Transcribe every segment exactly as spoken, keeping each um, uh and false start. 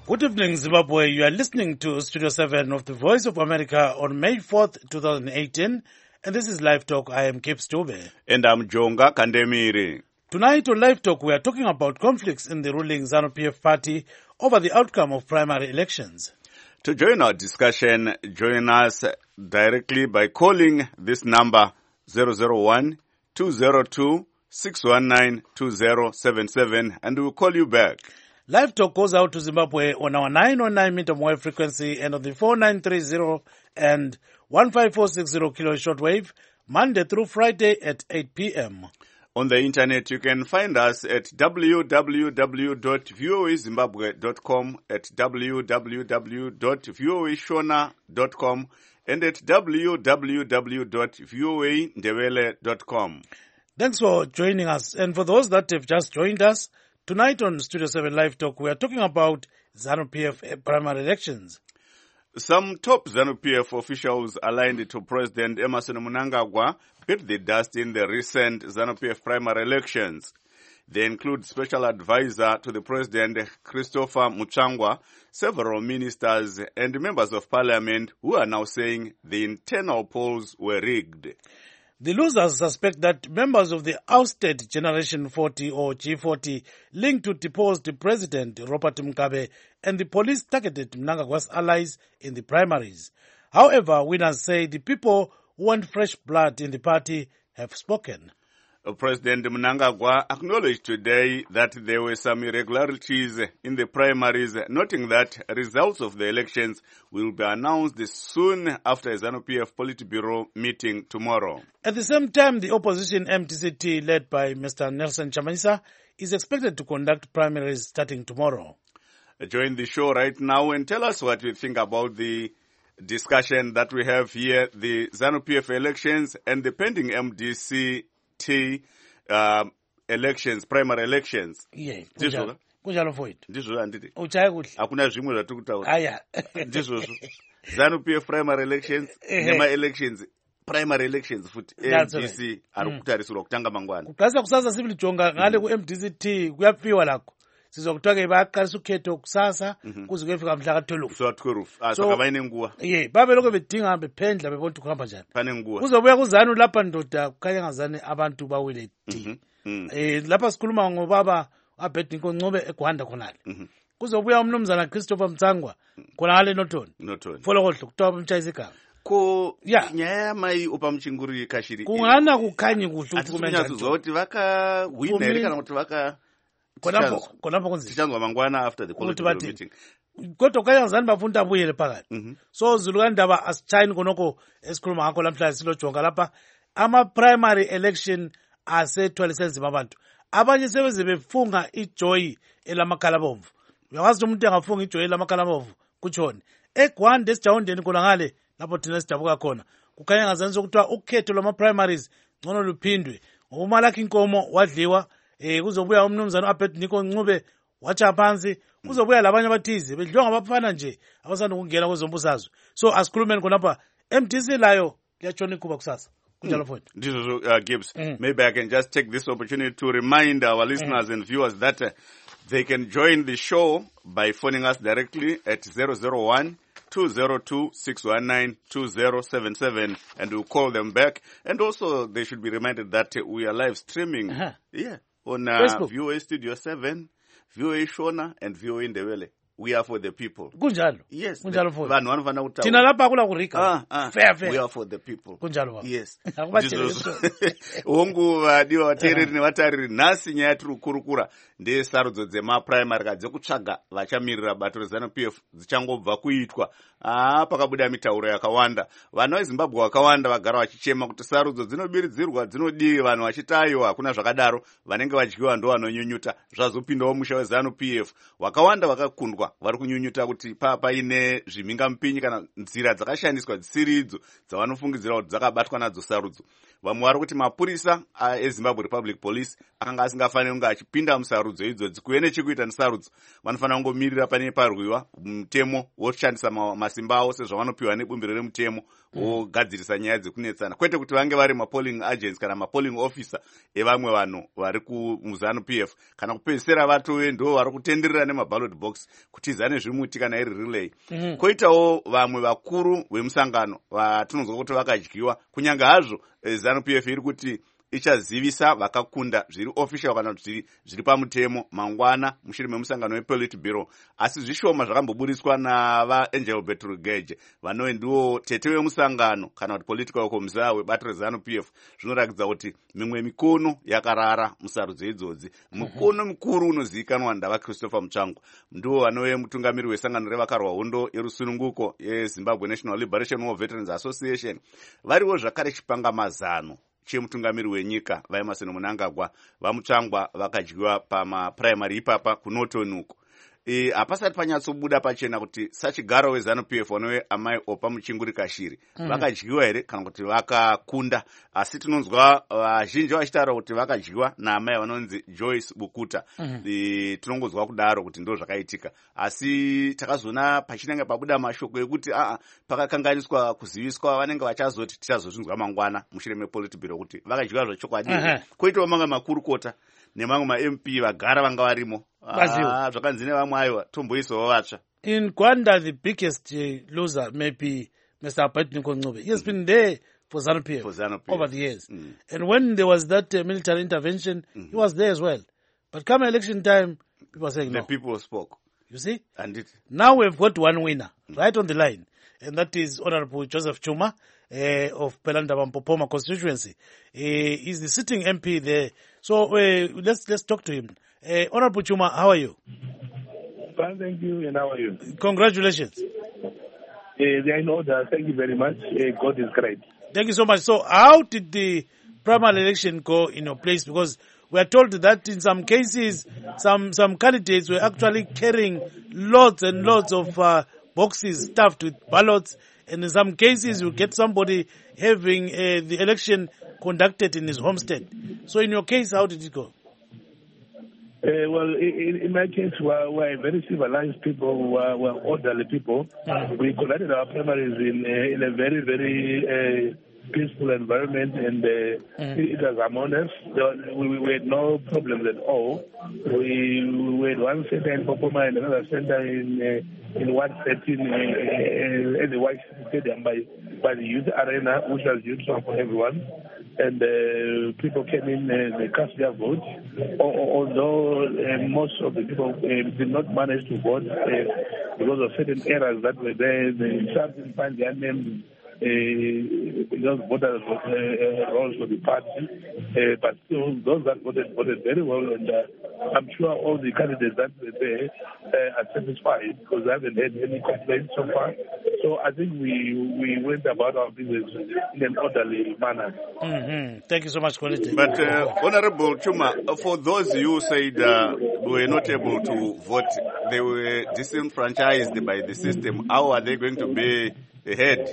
Good evening, Zimbabwe. You are listening to Studio seven of the Voice of America on May fourth, twenty eighteen. And this is Live Talk. I am Cape Stove. And I'm Jonga Kandemiri. Tonight on Live Talk, we are talking about conflicts in the ruling ZANU-P F party over the outcome of primary elections. To join our discussion, join us directly by calling this number zero zero one, two zero two, six one nine, two zero seven seven and we'll call you back. Live Talk goes out to Zimbabwe on our nine oh nine meter wave frequency and on the four nine three zero and one five four six zero kilo shortwave, Monday through Friday at eight p.m. On the internet, you can find us at w w w dot voa zimbabwe dot com, at w w w dot voa shona dot com, and at w w w dot voa ndebele dot com. Thanks for joining us. And for those that have just joined us, tonight on Studio seven Live Talk, we are talking about ZANU-P F primary elections. Some top ZANU-P F officials aligned to President Emmerson Mnangagwa bit the dust in the recent ZANU-P F primary elections. They include Special Advisor to the President Christopher Muchangwa, several ministers and members of parliament who are now saying the internal polls were rigged. The losers suspect that members of the ousted Generation forty or G forty linked to deposed President Robert Mugabe and the police targeted Mnangagwa's allies in the primaries. However, winners say the people who want fresh blood in the party have spoken. President Mnangagwa acknowledged today that there were some irregularities in the primaries, noting that results of the elections will be announced soon after a ZANU-P F Politburo meeting tomorrow. At the same time, the opposition M T C T, led by Mister Nelson Chamisa, is expected to conduct primaries starting tomorrow. Join the show right now and tell us what you think about the discussion that we have here, the ZANU-P F elections and the pending M D C T um, elections, primary elections. Yeah, kunjalo mfowethu. Ndizvo anditi. Uchaya kuhle. Hakuna zvimwe zvatiri kutaura. Aya. Ndizvozvo. ZANU-P F primary elections, nema elections, primary elections futhi M D C ari kutarisirwa kutanga mangwana. Kuqasa kusasa sibili jonga ngale ku M D C T kuyapiwa lakho. Sizokuthiwa ke bayaqalisa ukhetho kusasa kuze kuyefika mhla ka twelve. So twelve. Asaka bayine nguwa. Yeah, babe lokho bedinga bephendla bebona ukuthi kuhamba njani. Pane nguwa. Kuzobuya kuzanu lapha ndoda kukhanya ngazane abantu bawile ti. Eh lapha sikhuluma ngobaba Abedinko Ncube eGwanda khonale. Kuzobuya umnumzana Christopher Mtsangwa khonale nothoni. Nothoni. Folo kodlo kuthiwa umtshayisa igama. Ko nyaya mai upa mchinguri kashiri. Kungana kukhanyi kuhle ukuthi kumenza zoti vaka wina ere kana kuti vaka konapho konapho kunzima tichanzwa mangwana after the political meeting. Kodwa kaya ngizani bafunda abuyele phakathi. So zulukandaba asitshayini konoko esikhuluma ngakho lamhlanje silojonga lapha ama primary election asethwalise nzima abantu. Abanye sebeze befunga ijoy elamakhala bomvu. Uyawazi umuntu engafunga ijoy elamakhala bomvu kutshoni. eGwanda esijawundeni khona ngale lapho thina sidabuka khona. Kukhanya ngazani sokuthiwa ukhetho lwama primaries ngcono luphindwe. Umalaki inkomo wadliwa eh kuzobuya umnumzana uAbedinko Ncube wacha phansi kuzobuya labanye abathize bedliwa ngabafana nje abasanda ukungena kwezombusazwe. So asikhulumeni khonapha M D C layo liyatshona ikhuba kusasa. Kunjalo futhi. Ndizvo uh, Gibbs. Mm. Maybe I can just take this opportunity to remind our listeners mm. and viewers that uh, they can join the show by phoning us directly at zero zero one, two zero two, six one nine, two zero seven seven and we'll call them back. And also they should be reminded that uh, we are live streaming. Uh-huh. Yeah. On uh, V O A Studio seven, V O A Shona, and V O A Ndebele. We are for the people. Kunjalo. Yes. Kunjalo futhi. Vanhu vanofana kutaura. Tina lapha kula kurika. Ah, ah. Fair fair. We are for the people. Kunjalo. Yes. Akubatheleso. Hongu vadiwa vateereri nevatariri nhasi nyaya yatiri kukurukura ndesarudzo dzema primary dzekutsvaga vachamirira bato reZANU-P F dzichangobva kuitwa. Ah, pakabuda mitauro yakawanda. Vana veZimbabwe vakawanda vagara vachichema kuti sarudzo dzinobiridzirwa dzinodii vanhu vachitayiwa hakuna zvakadaro vanenge vadyiwa ndo vanonyunyuta zvazopindawo musha weZANU-P F. Vakawanda vakakundwa vari kunyunyuta kuti paine zvimhingamupinyi kana nzira dzakashandiswa dzisiri idzo dzavanofungidzira kuti dzakabatwa nadzo sarudzo. Vamwe vari kuti mapurisa eZimbabwe Republic Police akanga asingafaniri kunge achipinda musarudzo idzodzi kuve nechekuita nesarudzo. Vanofanira kungomirira pane parwiwa mutemo woshandisa masimba avo sezvavanopiwa nebumbiro remutemo wogadzirisa nyaya dzekunetsana, kwete kuti vange vari mapolling agents kana mapolling officer evamwe vanhu vari kuZANU-P F kana kupedzisira vatove ndo vari kutenderera nemaballot box kutiza nezvimuti kana iri relay. Mm-hmm. Koitawo vamwe vakuru vemusangano vatinonzwa kuti vakadyiwa, kunyange hazvo ZANU-P F iri kuti ichazivisa vakakunda zviri official kana zviri zviri pamutemo mangwana mushure memusangano wePolitburo, asi zvishoma zvakamboburiswa navaEngelbert Rugeje vanove ndiwo tete vemusangano kana kuti political commissar webato reZANU-P F. Zvinoratidza kuti mimwe mikono yakarara musarudzo idzodzi. Mukono mukuru unozivikanwa ndava Christopher Mutsvangu, ndiwo vanove mutungamiri wesangano revakarwa hondo yerusununguko yeZimbabwe National Liberation War Veterans Association, variwo zvakare chipangamazano chemutungamiri wenyika vaEmmerson Mnangagwa vaMutsvangwa vakadyiwa pamapuraimari ipapa kunotonuko. E, hapasati panyatsobuda pachena kuti sachigaro weZANU-P F vanove amai Opa Muchinguri Kashiri mm. vakadyiwa here kana kuti vakakunda, asi tinonzwa vazhinji uh, vachitaura kuti vakadyiwa naamai vanonzi Joyce Bukuta. mm. E, tinongonzwa kudaro kuti ndo zvakaitika, asi takazoona pachinenge pabuda mashoko ekuti aa pakakanganiswa kuziviswa vanenge vachazoti tichazozvinzwa mangwana mushure mePolitburo kuti vakadyiwa zvechokwadi. uh-huh. Koitawo mamwe makurukota nemamwe ma-M P vagara vanga varimo. Ah, zvakanzi nevamwe aiwa tomboisawo vatsva. In Gwanda, the biggest uh, loser may be Mister Abednego Ncube. He has mm. been there for ZANU-P F, for ZANU-P F over the years. Mm. And when there was that uh, military intervention, mm-hmm. he was there as well. But come election time, people are saying the no. The people spoke. You see? And it... Now we've got one winner mm. right on the line. And that is Honorable Joseph Chuma uh, of Pelanda-Wampopoma constituency. Uh, he's the sitting M P there. So uh, let's let's talk to him. Uh, Honorable Chuma, how are you? Fine, thank you. And how are you? Congratulations. Uh, they are in order. Thank you very much. Uh, God is great. Thank you so much. So how did the primary election go in your place? Because we are told that in some cases, some, some candidates were actually carrying lots and lots of uh, boxes stuffed with ballots. And in some cases, you get somebody having uh, the election conducted in his homestead. So in your case, how did it go? Uh, well, in, in my case, we're, we're very civilized people, we're, we're orderly people. Mm. We conducted our primaries in, uh, in a very, very uh, peaceful environment, and uh, mm. it was harmonious. We, we had no problems at all. We, we had one center in Popoma and another center in uh, in one setting uh, uh, at the White Stadium by, by the youth arena, which was useful for everyone. And uh, people came in, uh, they cast their vote, although uh, most of the people uh, did not manage to vote uh, because of certain errors that were there. They didn't find their names. Uh, those voters uh, uh, rolls for the party, uh, but still those that voted voted very well, and uh, I'm sure all the candidates that were there uh, are satisfied because they haven't had any complaints so far. So I think we we went about our business in an orderly manner. Mm-hmm. Thank you so much, Quality. But uh, Honorable Chuma, for those who said uh, were not able to vote, they were disenfranchised by the system. How are they going to be ahead?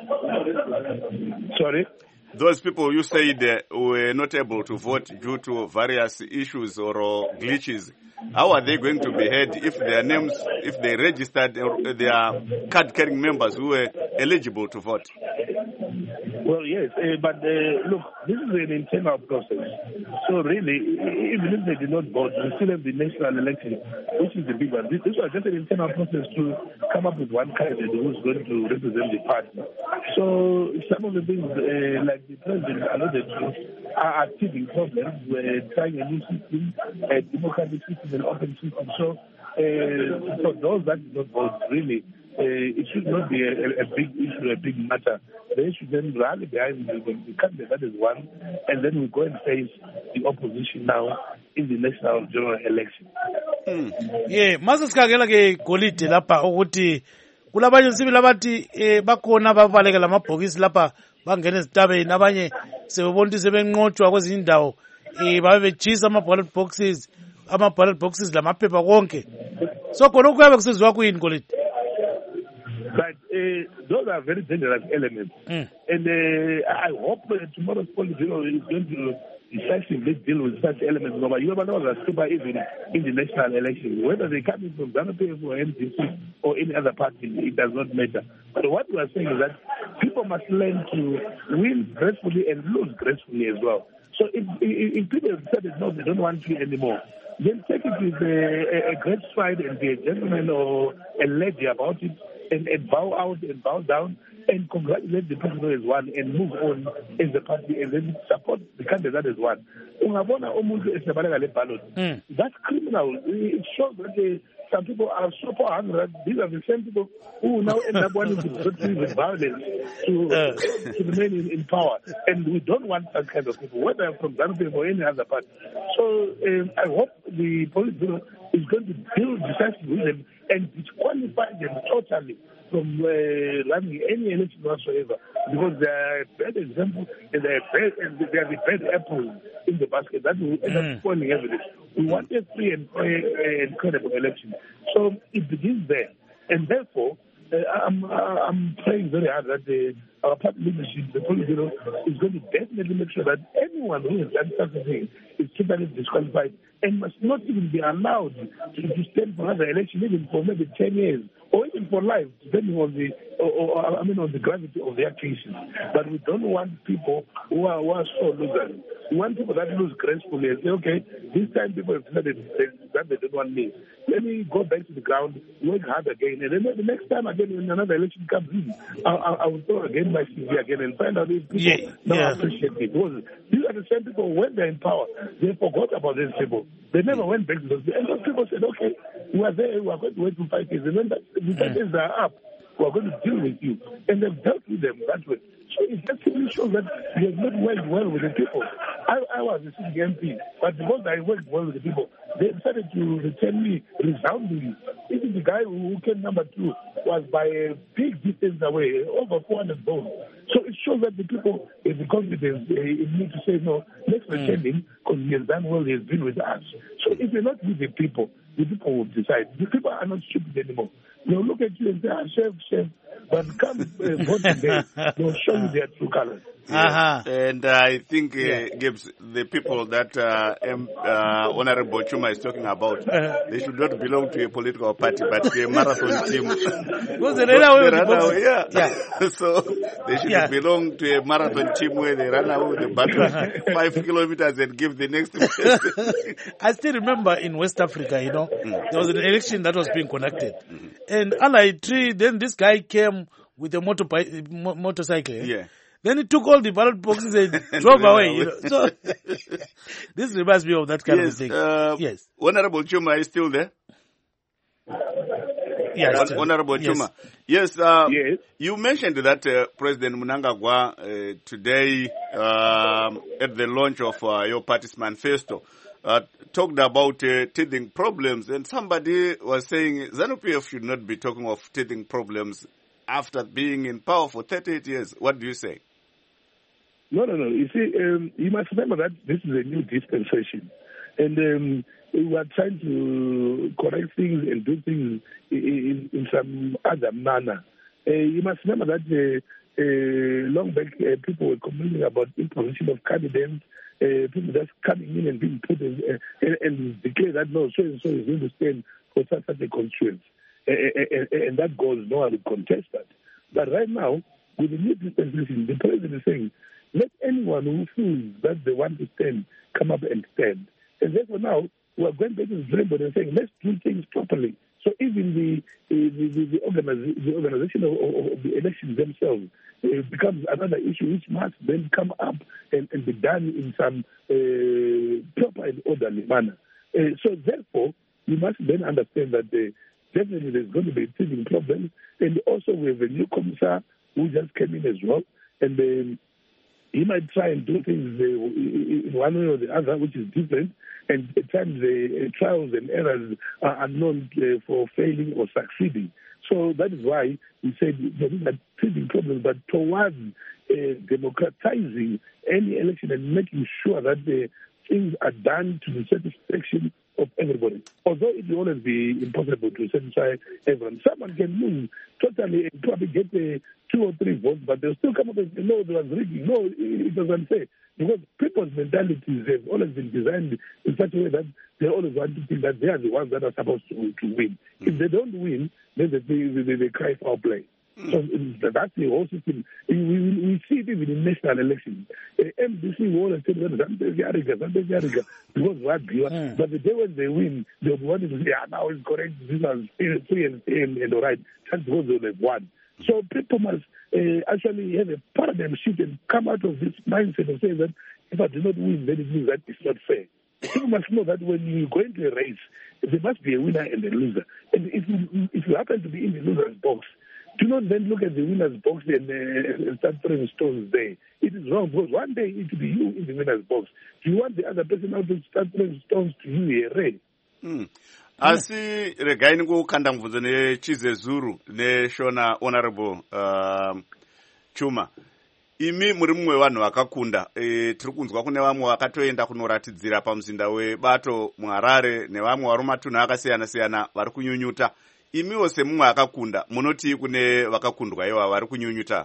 Sorry? Those people you said uh, were not able to vote due to various issues or uh, glitches, how are they going to be ahead if their names, if they registered uh, their card-carrying members who were eligible to vote? Well, yes, uh, but uh, look, this is an internal process. So really, even if they did not vote, we still have the national election, which is the big one. This, this was just an internal process to come up with one candidate who's going to represent the party. So some of the things, uh, like the president alluded to, are teething problems. We're trying a new system, a democratic system, an open system. So uh, for those that did not vote, really, Uh, it should not be a, a big issue, a big matter. They should then rally behind the, the candidate that is one, and then we go and face the opposition now in the national general election. Mm. Yeah, masisikangela ke golide lapha ukuthi kulabanye nsibili abathi eh bakhona babalekela amabhokisi lapha bangena ezitabeni, abanye sebebona ukuthi sebenqotshwa kwezinye indawo eh babe bejisa ama ballot boxes ama ballot boxes lamaphepha konke. So khona ukuyabe kusizwa kuyini golide? But uh, those are very dangerous elements. Mm. And uh, I hope uh, tomorrow's Politburo is going to decisively deal with such elements. But you never know that super even in the national election. Whether they come in from ZANU-P F or N D C or any other party, it does not matter. But what we are saying is that people must learn to win gracefully and lose gracefully as well. So if, if, if people have decided no, they don't want you anymore, then take it with a, a great stride and be a gentleman or a lady about it, and, and bow out and bow down and congratulate the person who has won and move on as a party and then support the candidate that has won. Mm. That's criminal. It shows that the, some people are super hungry. These are the same people who now end up wanting to proceed with violence to, uh. to remain in, in power. And we don't want that kind of people, whether from ZANU-P F or any other party. So um, I hope the police bureau is going to deal decisively with them and disqualify them totally from uh, running any election whatsoever, because they are a bad example and they are bad, and they are the bad apples in the basket that will end mm. up spoiling everything. We want a free and fair and credible election. So it begins there, and therefore uh, I'm I'm praying very hard that the, our party leadership, the police bureau, is going to definitely make sure that anyone who has done such a thing is totally disqualified and must not even be allowed to, to stand for another election, even for maybe ten years. Or even for life, depending on the, or, or, I mean, on the gravity of their cases. But we don't want people who are, who are so losers. We want people that lose gracefully and say, okay, this time people have decided that they don't want me. Let me go back to the ground, work hard again, and then the next time again, when another election comes in, I, I, I will throw again my C V again and find out if people yeah, don't yeah. appreciate me. Because these are the same people, when they're in power, they forgot about these people. They never went back to those people. And those people said, okay, we are there, we are going to wait for five years. And then that, the five years are up, we are going to deal with you. And they've dealt with them that way. So it actually shows that they have not worked well with the people. I, I was a sitting M P, but because I worked well with the people, they decided to return me resoundingly. Even the guy who came number two was by a big distance away, over four hundred votes. So it shows that the people have the confidence uh, in me to say, no, let's return him because he has done well, he has been with us. So if you're not with the people, the people will decide. The people are not stupid anymore. They'll look at you and say, ah, chef, chef, but come uh, vote today, they'll show you their true colors. Uh-huh. And uh, I think, uh, yeah. Gibbs, the people that uh, M, uh, Honorable Chuma is talking about, uh-huh. they should not belong to a political party, but to a marathon team. Because they ran away with the away, yeah. yeah. So they should yeah. belong to a marathon team where they run away with the battle five kilometers and give the next person. I still remember in West Africa, you know, mm. there was an election that was being conducted. Mm-hmm. And Alai Tree, then this guy came with a motor, motorcycle. Yeah. Then he took all the ballot boxes and drove away. You know? So this reminds me of that kind yes, of thing. Uh, yes. Honorable Chuma is still there? Yes. Honorable yes. Chuma. Yes, uh, yes. You mentioned that uh, President Mnangagwa uh, today um, at the launch of uh, your party's manifesto uh, talked about uh, teething problems, and somebody was saying ZANU-P F should not be talking of teething problems after being in power for thirty-eight years. What do you say? No, no, no. You see, um, you must remember that this is a new dispensation. And um, we are trying to correct things and do things in, in some other manner. Uh, you must remember that uh, uh, long back, uh, people were complaining about imposition of candidates, uh, people just coming in and being put in, uh, and, and declare that, no, so and so is going to stand for such, such a constituency. Uh, and, and that goes, no one will contest that. But right now, with the new dispensation, the president is saying, let anyone who feels that they want to stand come up and stand. And therefore now, we are going back to the drawing board and saying, let's do things properly. So even the the, the, the, organiz- the organization of, of, of the elections themselves uh, becomes another issue which must then come up and, and be done in some uh, proper and orderly manner. Uh, so therefore, you must then understand that uh, definitely there's going to be teething problems. And also we have a new commissar who just came in as well. And um, he might try and do things uh, in one way or the other, which is different. And at times the uh, trials and errors are unknown uh, for failing or succeeding. So that is why we said there is a teething problem, but towards uh, democratizing any election and making sure that the things are done to the satisfaction of everybody. Although it will always be impossible to satisfy everyone. Someone can lose totally and probably get uh, two or three votes, but they'll still come up and say, no, there was rigging. No, it was unfair. Because people's mentalities have always been designed in such a way that they always want to think that they are the ones that are supposed to, to win. Mm. If they don't win, then they, they, they, they cry foul play. Mm. So that's the whole system. We, we, we see it even in national elections. Uh, M D C will always say, because what they mm. But the day when they win, they'll be wanting to say, ah, now it's correct, this is free and, and, and all right. That's because they have won. So people must uh, actually have a paradigm shift and come out of this mindset of saying that if I do not win, then it means that it's not fair. People must know that when you go into a race, there must be a winner and a loser. And if you, if you happen to be in the loser's box, do not then look at the winner's box and, uh, and start throwing stones there. It is wrong, because one day it will be you in the winner's box. Do you want the other person out to start throwing stones to you here? Mm. Asi regai nikukanda mubvunzo neChizezuru neShona Honorable uh, Chuma. Imi muri mumwe vanhu vakakunda. E, tiri kunzwa kune vamwe vakatoenda kunoratidzira pamuzinda weBato muHarare nevamwe vari mumatunhu akasiyana siyana vari kunyunyuta. Imiwo semumwe akakunda, munoti kune vakakundwa iva vari kunyunyuta?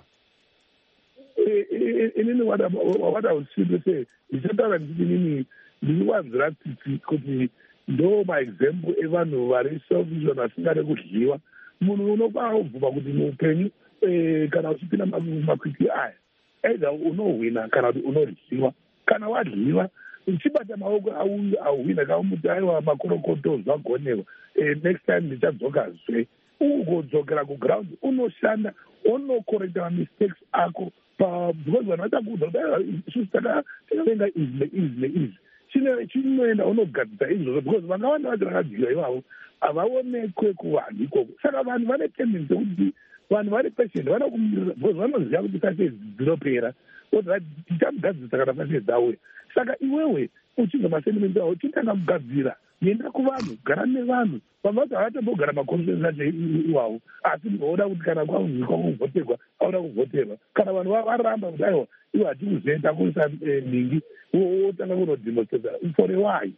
Inini what I would simply say, ndichataura nditi inini ndinowanzira kuti ndo maexample evanhu vari selfish vasingade kudyiwa. Munhu unobvuma kuti muupenyu kana uchipinda makwikwi aya either unohwina kana kuti unoryiwa. Kana wadyiwa uchibata maoko auhwina kamuti aiwa makorokoto zvagonewa, next time ndichadzokazve. Ugodzokera kuground unoshanda unokorekta mamistakes ako because vanhu vachakuudza kuti isusu takavenga izi neizi neizi. Chinoenda unogadzisa izvozvo because vakawanda vacho vakadyiwa ivavo havaonekwe kuvanhu ikoko. Saka vanhu vane tendency yekuti vanhu vari patient vana kumirira because vanoziva kuti fashe dzinopera kuti tichamugadzisa kana fashe dzauya. Saka iwewe uchinzwa masentimenti avo chitanga kugadzira, nenda kuvanhu, gara nevanhu. Vamwe vacho havatambogara maconference acho iwawo, asi voda kuti kana kwavhikwa kuvhoterwa avoda kuvhoterwa. Kana vanhu varamba kuti aiwa iwo hatikuzienda kuisa mingi wotanga kunodemonstrata for a while.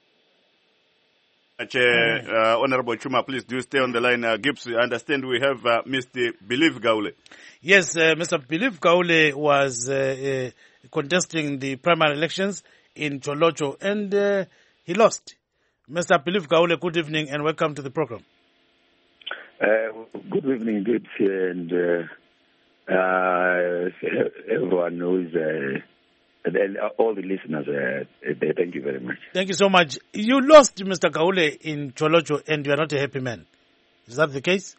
Chair, uh, Honorable Chuma, please do stay on the line. Uh, Gibbs, I understand we have uh, Mister Believe Gaule. Yes, uh, Mister Believe Gaule was uh, uh, contesting the primary elections in Cholocho, and uh, he lost. Mister Believe Gaule, good evening and welcome to the program. Uh, good evening, Gibbs, and uh, uh, everyone who is... Uh, And all the listeners, uh, thank you very much. Thank you so much. You lost, Mister Gaule, in Cholocho, and you are not a happy man. Is that the case?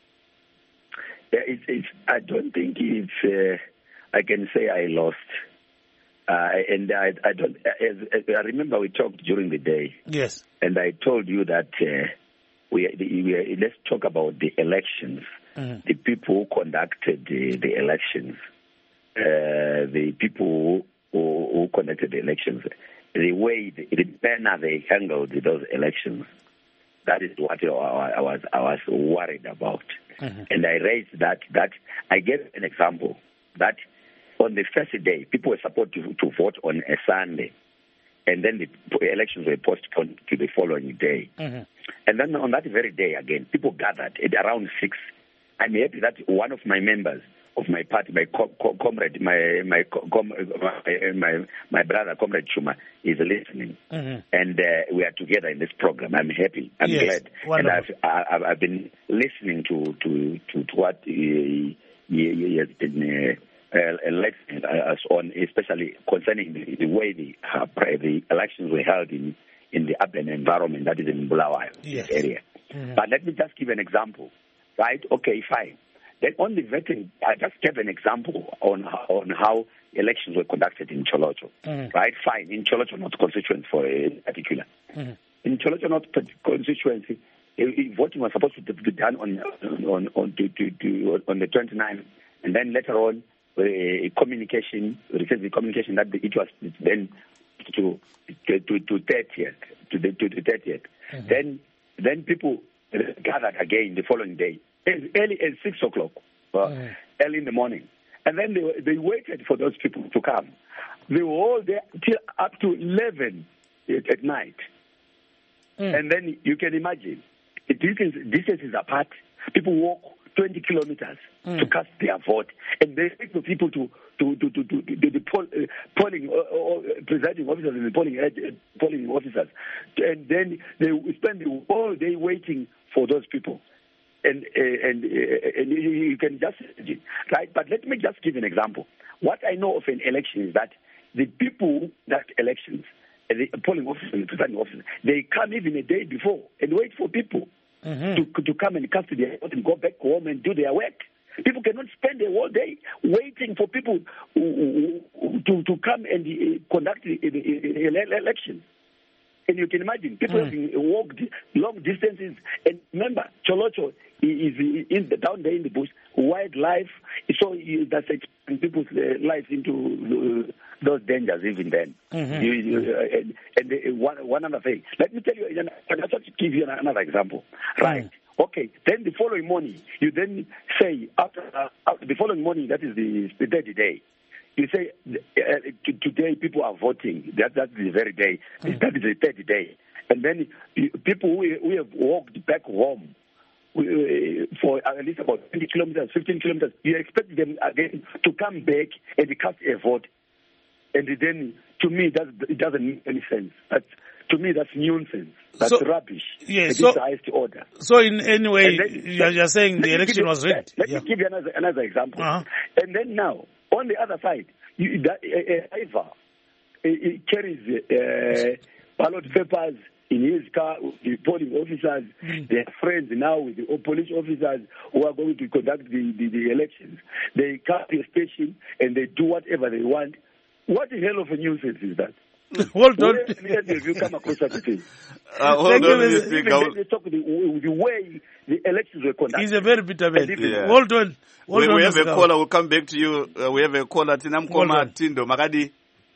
Yeah, it's, it's, I don't think it's, uh, I can say I lost. Uh, and I, I don't, as, as I remember we talked during the day. Yes. And I told you that uh, we, we, let's talk about the elections, mm-hmm. the people who conducted the, the elections, uh, the people who Who, who conducted the elections, the way, the, the manner they handled those elections, that is what I, I was I was worried about. Mm-hmm. And I raised that, that I gave an example, that on the first day, people were supposed to, to vote on a Sunday, and then the elections were postponed to the following day. Mm-hmm. And then on that very day again, people gathered at around six. I'm happy that one of my members of my party, my co- co- comrade, my my, com- my my my brother, Comrade Chuma, is listening, mm-hmm. and uh, we are together in this program. I'm happy. I'm yes. glad, Wonderful. and I've, I've I've been listening to to to, to what he, he has been uh, uh, listening us on, especially concerning the, the way the uh, the elections were held in in the urban environment, that is in Bulawayo yes. area. Mm-hmm. But let me just give an example, right? Okay, fine. Then on the vetting, I just gave an example on on how elections were conducted in Cholocho, mm-hmm. right? Fine, in Cholocho North constituency for in particular. Mm-hmm. In Cholocho North constituency, voting was supposed to be done on on on, to, to, to, on the twenty-ninth, and then later on, uh, communication received the communication that it was then to to to, to thirtieth to the to the thirtieth. Mm-hmm. Then then people gathered again the following day. As early as six o'clock, uh, mm. early in the morning. And then they they waited for those people to come. They were all there till up to eleven at, at night. Mm. And then you can imagine, distance, distances apart, people walk twenty kilometers mm. to cast their vote. And they expect the people to, to, to, to, to, to, to the poll, uh, polling, or, or presiding officers and the polling, uh, polling officers. And then they spend the whole day waiting for those people. and uh, and, uh, and you, you can just right. But let me just give an example. What I know of an election is that the people that elections, uh, the polling officers, the presiding officers, they come even a day before and wait for people mm-hmm. to to come and cast their vote and go back home and do their work. People cannot spend a whole day waiting for people to to, to come and uh, conduct the, the, the election. And you can imagine, people mm. have walked long distances. And remember, Cholocho is in the, down there in the bush, wildlife. So that's exposing people's lives into uh, those dangers even then. Mm-hmm. You, you, uh, and and uh, one, one other thing. Let me tell you, I just want to give you another example. Right. Mm. Okay. Then the following morning, you then say, after, uh, after the following morning, that is the, the third day, you say, uh, today people are voting. That, that's the very day. Mm. That is the third day. And then you, people who, who have walked back home we, for at least about twenty kilometers, fifteen kilometers, you expect them again to come back and cast a vote. And then, to me, that, it doesn't make any sense. That's, to me, that's nonsense. That's so, rubbish. Yeah, so, the highest order. So, in any way, then, you're, you're saying the election was rigged. Let yeah. me give you another, another example. Uh-huh. And then now, on the other side, you, that, uh, uh, Iva, he carries uh, ballot papers in his car with the polling officers, mm. their friends now with the police officers who are going to conduct the, the, the elections. They come to a station and they do whatever they want. What the hell of a nuisance is that? Hold on. Where have you come across such a thing? Uh, hold Thank on, you, Mister Even Gaul. they talk the, the way the elections were conducted. He's a very bitter man. Yeah. Hold on. Hold we, on, we have a Gaul. caller. We'll come back to you. Uh, we have a caller. Tina Mkoma Tindo. Makadi.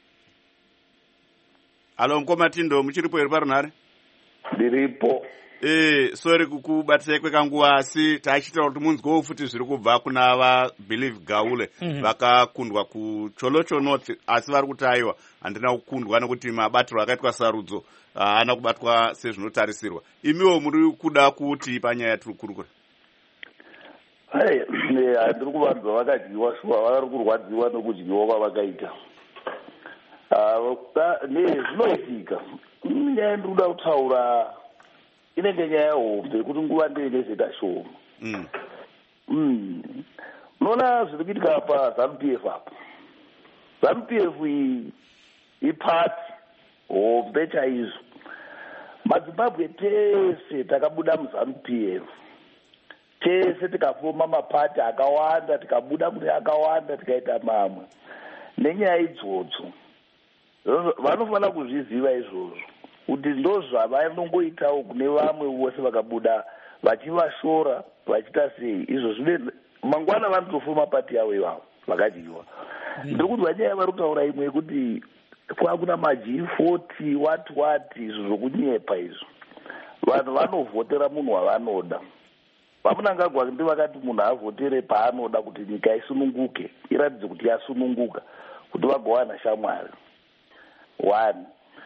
Hello, Mkoma Tindo. Muchiripo yerparunare. Ndiripo. Eh, sorry kukubatisa kwekanguva asi tachitaura kuti munzwewo futi zviri kubva kuna vaBelieve Gaule mm-hmm. vakakundwa kuCholocho North asi vari kuti aiwa handina kukundwa nekuti mabatiro akaitwa sarudzo haana kubatwa sezvinotarisirwa. Imiwo muri kuda kuti panyaya yatiri kurukura? Hai, handiri kuvanzwa vakadyiwa shuwa vari kurwadziwa nokudyiwa kwavakaita. Zvinoitika. Nyaya ndiri kuda kutaura inenge nyaya hombe kuti nguva ndeinezeta shoma. Unoona zviri kuitika paZANU P F apo. ZANU P F iyi ipati hombe chaizvo. MaZimbabwe tese takabuda muZANU P F. Tese tikafoma mapati akawanda, tikabuda kune akawanda, tikaita mamwe. Nenyaya idzodzo. Vanofanira kuzviziva izvozvo. Kuti ndozvavanongoitawo kune vamwe vose vakabuda vachivashora vachita sei. Izvo zvine mangwana vanotofuma pati yavo ivavo vakadyiwa. Ndiri kuti vanyaya vari kutaura imwe yekuti kwakuna maG forty wati wati izvo zvokunyepa izvo. Vanhu vanovhotera munhu wavanoda. Vamunangagwa ndi vakati munhu avhotere paanoda kuti nyika isununguke, iratidze kuti yasununguka, kuti vagowana shamwari. One.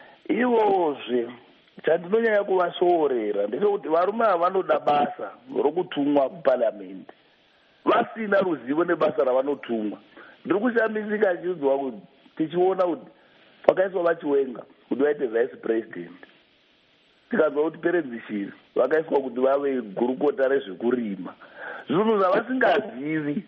Ivozve chandinonyanya kuvasoorera ndechekuti varume ava vanoda basa rokutumwa kuparliament vasina ruzivo nebasa ravanotumwa. Ndiri kushamisika chiudzwa kuti tichiona kuti vakaiswa vachiwenga kuti vaite vice president, tikanzwa kuti perenzishiri vakaiswa kuti vave gurukota rezvekurima, zvinhu zvavasingazivi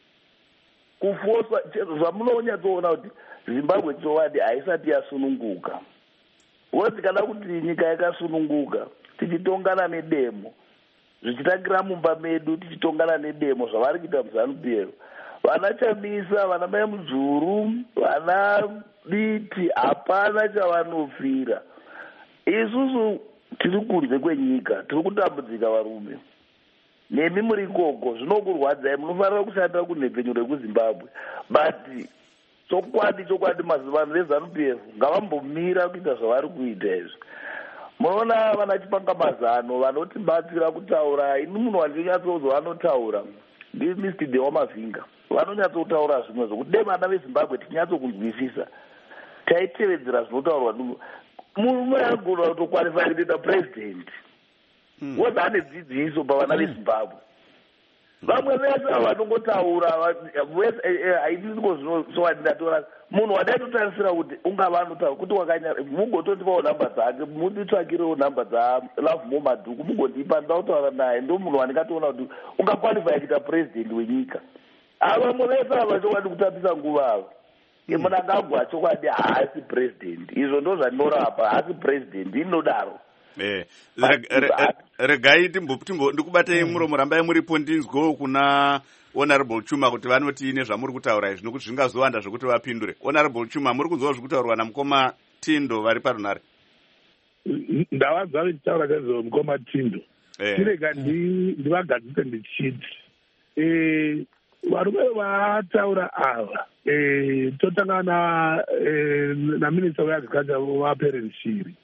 kufoswa. Zvamunonyatsoona kuti Zimbabwe chovadi haisati yasununguka. Woti kana kuti nyika yakasununguka tichitongana nedemo zvichitangira mumba medu, tichitongana nedemo zvavari kuita muZANU P F, vana Chamisa, vana Mai Mudzuru, vana Biti, hapana chavanofira. Isusu tiri kunze kwenyika, tiri kutambudzika varume. Nemi muri ikoko zvinokurwadzai, munofanira kushanda kunhepfenyu rekuZimbabwe. But chokwadi chokwadi mazivano veZANU P F ngavambomira kuita zvavari kuita izvi. Munoona vana Chipangamazano vanotibatsira kutaura. Ini munhu wandinonyatsouzwa vanotaura ndiMister Dewa Mavinga. Vanonyatsotaura zvimwe zvokuti dai vana veZimbabwe tinyatsokunzwisisa taitevedzera zvinotaurwa. Murume agona kutokwalifai kuita president. Woti ane dzidziso pavana veZimbabwe. vamwe vese vanongotaura haidisikosowandatora munhu wadaitotarisira kuti ungava anotaura kuti wakanyara mungotondipawo namba dzake munditsvakirewo namba dzaLove More Madhuku mungondipa ndautaura naye ndo munhu wandingatoona kuti ungakwalifya kuita purezidendi wenyika. Avamwe vese ava chokwadi kutapisa nguva ava Mnangagwa chokwadi haasi purezidendi, izvo ndo zvandinorapa, haasi purezidendi inodaro. Eh, regai ndikubatei muromo rambai muripo ndinzwewo kuna Honorable Chuma kuti vanoti ine zvamuri kutaura izvi nokuti zvingazowanda zvokuti vapindure. Honorable Chuma, muri kunzwawo zvekutaurwa namukoma Tindo vari parunare? Ndavanzwa vachitaura nezvo mukoma Tindo. Tirega ndivagadzise ndichiti varume vataura ava totanga naminister weagriculture waPerence Shiri.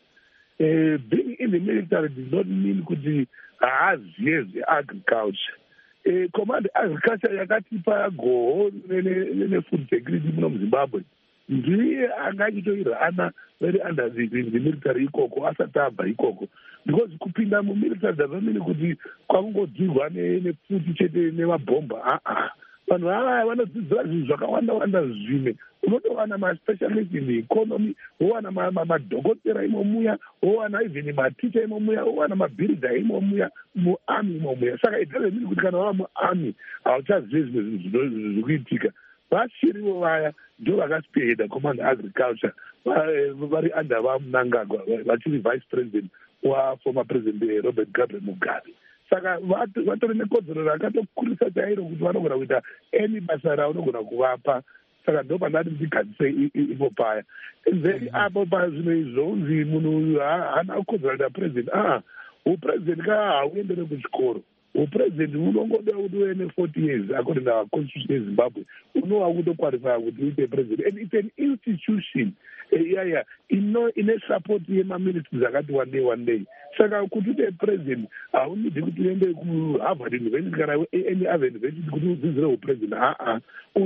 Uh, being in the military does not mean kuti haaziye zveagriculture. Uh, command agriculture yakatipa goho nefood security muno muZimbabwe. Ndiye angachitoirana very under the, the military ikoko asati abva ikoko. Because kupinda mumilitary doesn't mean kuti kwakungodzirwa nefuti chete nemabhomba. Ah ah. Vanhu ava vanodzidzira zvinhu zvakawanda wanda zvimwe. Unotowana maspecialist in the economy, wowana madhokotera imo muya, wowana even maticha imo muya, wowana mabhilda imo muya, muarmy imo muya. Saka it doesn't mean kuti kana wava muarmy hauchazivi zvimwe zvirikuitika. Vashirivo vaya ndo vakaspearheada command agriculture vari under vaMnangagwa vachiri vice president waformer president Robert Gabriel Mugabe. Saka vatori nekodzero rakatokurisa chairo kuti vanogona kuita any basa raunogona kuvapa. Saka ndo pandati ndigadzise ipo paya. Then apo pazvimwe izvonzi munhu uyu haana kodzero kuita president. Ah, upresident ka hauendere kuchikoro. Upresident unongoda kuti uve ne-forty years according to our constitution yeZimbabwe. Unova kutoqualifya kuti uite president. And it's an institution. Yeah, yeah. Ino ine support yemaministries akati one day one day. Saka kuti uite president haunidi kuti uende kuHarvard University kana any other university kuti udzidzire upresident. Ah ah.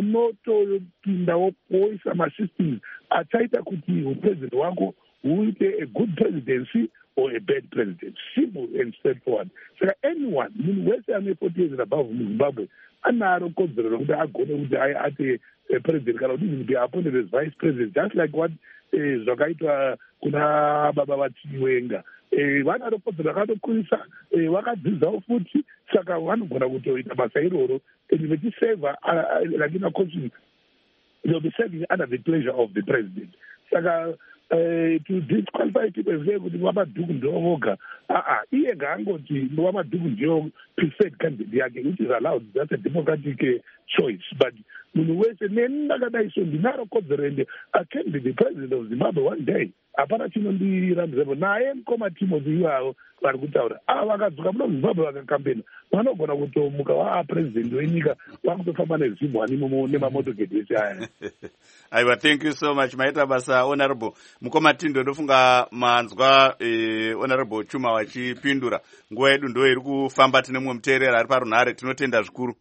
Unotopinda woisa masystems achaita kuti upresident wako uite a good presidency or a bad president. Simple and straightforward. So anyone, munhu wese ane forty years and above muZimbabwe anaro kodzero rokuti agone kuti ate president kana kuti kuti appointed as vice president, just like what zvakaitwa kuna baba vaChiwenga. Vanaro kodzero rakatokurisa, vakadzidzawo futi, saka vanogona kutoita basa iroro and vechiseva lakini constitution they'll be serving under the pleasure of the president. Saka Uh, to disqualify people and say kuti wamadhuku ndiwo voga. Ah ah, iye ngaangoti wamadhuku ndiwo preferred candidate yake, which is allowed. That's a democratic uh, choice. But munhu wese nendakadai so ndinaro kodzero ende I can be the president of Zimbabwe one day. Hapana chinondirambirepo naye mukoma Timothy iwavo vari kutaura. Ava vakadzoka muno Zimbabwe vakakampena vanogona kutomuka vaa president wenyika vakutofamba nezimhwani nemamotoketi ese aya. Aiwa, thank you so much. Maita basa Honorable mukoma Tindo, ndofunga manzwa eh, Honorable Chuma wachipindura. Nguva yedu ndo iri kufamba, tine mumwe muteerera ari parunare, tinotenda zvikuru.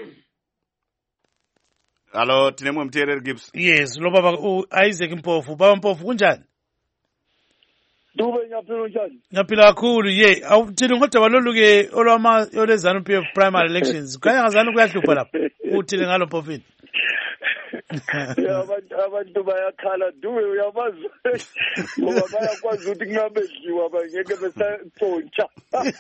Halo, tine mumwe muteereri Gibbs. Yes, lo baba u Isaac Mpofu. Baba Mpofu kunjani? Dube nyapilo njani? Nyapilo kakhulu ye. Awuthini ngodaba waloluke olwama olezanu P F primary elections. Kaya ngazani kuyahlupha lapha. Uthini ngalo Mpofini? Abantu abantu bayakhala Dube uyabazwa. Ngoba bayakwazi ukuthi kungabedliwa bangeke besatshontsha.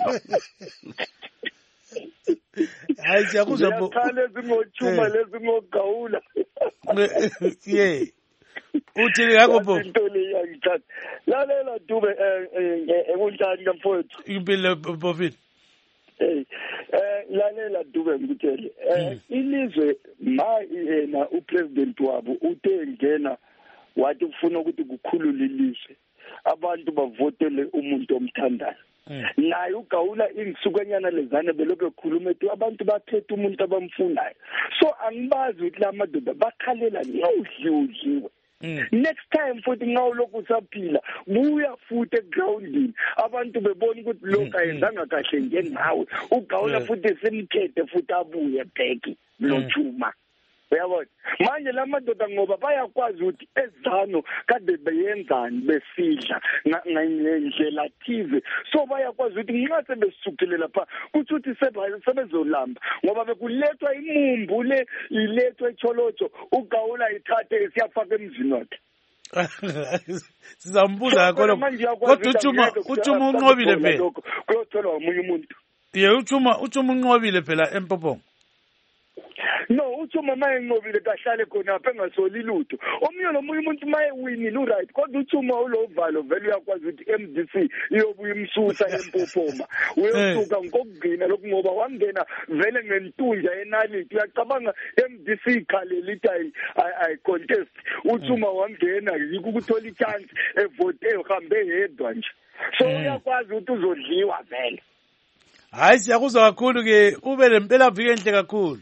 Hayi siyakuzwa bo. Yakhala ezingochuma lezi ngogawula. Yeah. Uthini ngakho bo? Into le yangithatha. Lalela Dube eh ekunjani kamfowethu? Impilo Mpofini. Eh eh lalela Dube ngitshele. Eh ilizwe ma yena upresident wabo uthe ngena wathi ufuna ukuthi kukhulule ilizwe. Abantu bavotele umuntu omthandayo. Naye ugawula ingisukanyana lezane belokho ekhuluma ethi abantu bakhetha umuntu abamfunayo. So angibazi ukuthi la madoda bakhalela nyawudliwe. Mm. Next time futhi ngawulokhu usaphila buya futhi egroundini abantu bebona ukuthi lokho ayenzanga kahle njengawe ugawula futhi simkhethe futhi abuye bheki nochuma uyabona manje la madoda ngoba bayakwazi ukuthi ezano kade beyenzani besidla ngendlela thize so bayakwazi ukuthi nxa sebesukile lapha kuthi ukuthi sebezolamba ngoba bekulethwa imumbu le ilethwa eCholotsho uGawula ithathe siyafaka emzini wakhe sizambuza yakho kodwa uChuma uChuma unqobile phela kuyotholwa umunye umuntu ye uChuma uChuma unqobile phela eMpophoma no uChuma maye nqobile kahlale khona apha engasoli lutho omnye lo munye umuntu maye winile uright kodwa uChuma ulovalo vele uyakwazi ukuthi M D C iyobuya imsusa eMpophoma uyosuka ngokugcina lokhu ngoba wangena vele ngentunja enalithi uyacabanga M D C ikhalela ithi ay contest uChuma wangena ukuthola ichance evote uhambe yedwa nje so uyakwazi ukuthi uzodliwa vele hayi siyakuzwa kakhulu ke ube lempela vike enhle kakhulu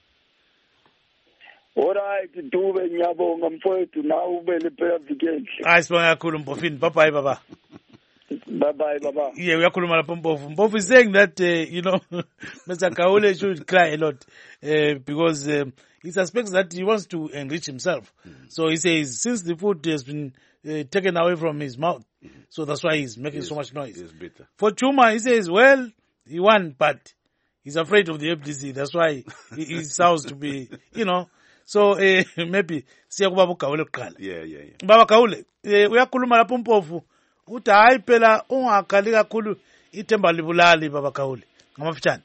alright Dube ngiyabonga mfowethu nawe ube lempela vike enhle hayi sibonga kakhulu Mbofini bye bye baba bye bye baba yeah uyakhuluma lapho Mpofu Mpofu is saying that uh, you know Mister Kaule should cry a lot uh, because uh, he suspects that he wants to enrich himself mm. so he says since the food has been uh, taken away from his mouth mm. so that's why he's making yes, so much noise for Chuma he says well he won but he's afraid of the F D C that's why he, he sounds to be you know so uh, maybe siya kuba uGawule kuqala yeah yeah yeah baba Gawule uh, uyakhuluma lapho Mpofu uthi hayi phela ungakhali kakhulu ithemba libulali baba Gawule ngamafitshane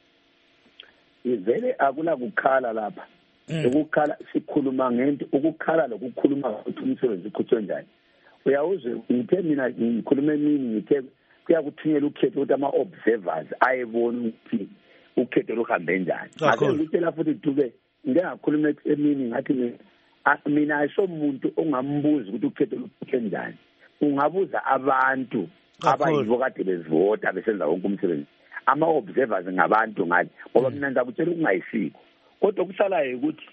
ivele akula kukhala lapha ukukhala sikhuluma ngento ukukhala lokukhuluma ukuthi umsebenzi ukhutshwe njani uyawuzwe ngithe mina ngikhuluma emini ngithe kuyakuthunyela ukhetho ukuthi ama observers ayebona ukuthi ukhetho luhambe njani ake ngitshela futhi Dube ngingakhuluma emini ngathi mina ayisomuntu ongambuza ukuthi ukhetho lukhutshwe njani ungabuza abantu abayivo kade bezivota besenza wonke umsebenzi ama observers ngabantu ngathi ngoba mina ngizakutshela ukungayisiko kodwa kusalayo ukuthi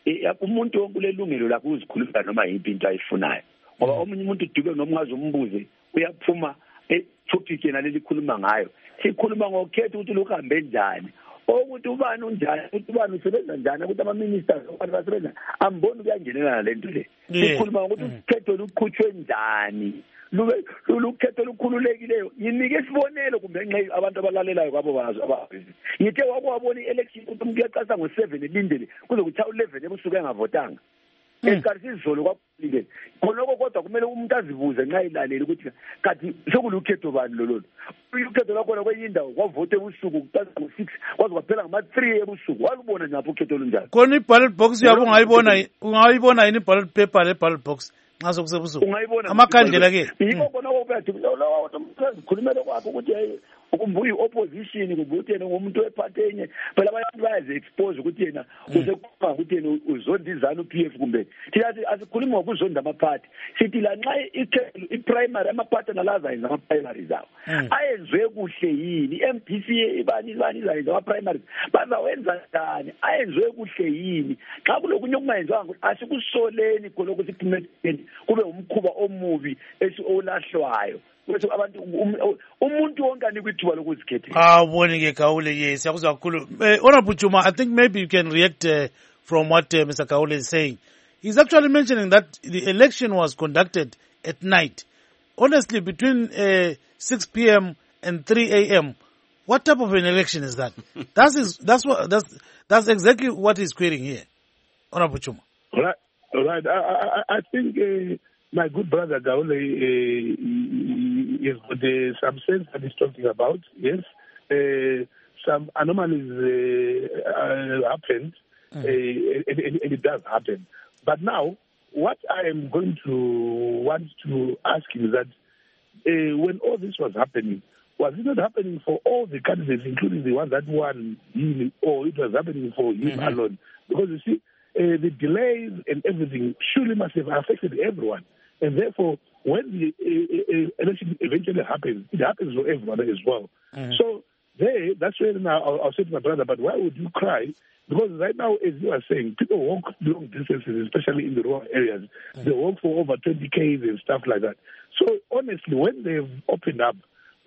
umuntu wonke ulelungelo lakho uzikhuluma noma yiphi into ayifunayo ngoba omunye umuntu Dube noma ungazombuze uyaphuma topic yena lelikhuluma ngayo sikhuluma ngokhetho ukuthi luhambe njani ukuthi ubani unjani ukuthi ubani usebenza njani ukuthi ama ministers abantu basebenza amboni kuyangenelana lento le sikhuluma ukuthi ukhetho lukhutshwe njani lube lukhetho lukhululekileyo yinike isibonelo kumbe ngenxa abantu abalalelayo kwabo bazo ababizi ngithe wakwabona ielection ukuthi umuntu uyaqasa ngo seven elindele kuze kuthi eleven ebusuku engavotanga esikhathi sizolo kwaphile khonoko kodwa kumele umuntu azibuze nxa ilaleli ukuthi kathi sekulukhetho bani lololo ukhetho lakhona kwenye indawo kwavote ebusuku kuqala ngo six kwaze kwaphela ngama three ebusuku walubona napho ukhetho olunjani khona iballot box yabo ungayibona ungayibona yini iballot paper le ballot box nxa sokusebusuku amakhandlela ke yiko khona kophethu lo khulumela kwakho ukuthi ukumbuye opposition kubuthi yena ngomuntu wephathi enye phela abantu bayazi expose ukuthi yena usekuba ukuthi yena uzondizana uP F kumbe thiyathi asikhuluma ngokuzonda amaphathi sithi la nxa i-primary amaphathi nalaza yenza ama-primary zawo ayenzwe kuhle yini i-M D C ibani ibani zayenza ama-primary bazawenza njani ayenzwe kuhle yini xa kulokunye okungayenzwanga asikusoleni khonoko siphumetheni kube umkhuba omubi esiolahlwayo ukuthi abantu umuntu wonke anikwe lokuzikhetha ah bone ke Gawule yes yakuzwa kakhulu honorable Chuma I think maybe you can react uh, from what uh, Mister Gawule is saying. He's actually mentioning that the election was conducted at night honestly between uh, six p m and three a m what type of an election is that that is that's what that's that's exactly what he's querying here honorable Chuma right right I I, I think uh, my good brother Gawule uh, is got uh, some sense that he's talking about. Yes, uh, some anomalies uh, uh, happened, mm. uh, and, and, and it does happen. But now, what I am going to want to ask is that uh, when all this was happening, was it not happening for all the candidates, including the ones that won him, or it was happening for him mm-hmm. alone? Because you see, uh, the delays and everything surely must have affected everyone. And therefore, when the uh, uh, election eventually happens, it happens for everyone as well. Mm-hmm. So there, that's where now I'll, I'll say to my brother, but why would you cry? Because right now, as you are saying, people walk long distances, especially in the rural areas. Mm-hmm. They walk for over twenty Ks and stuff like that. So honestly, when they've opened up,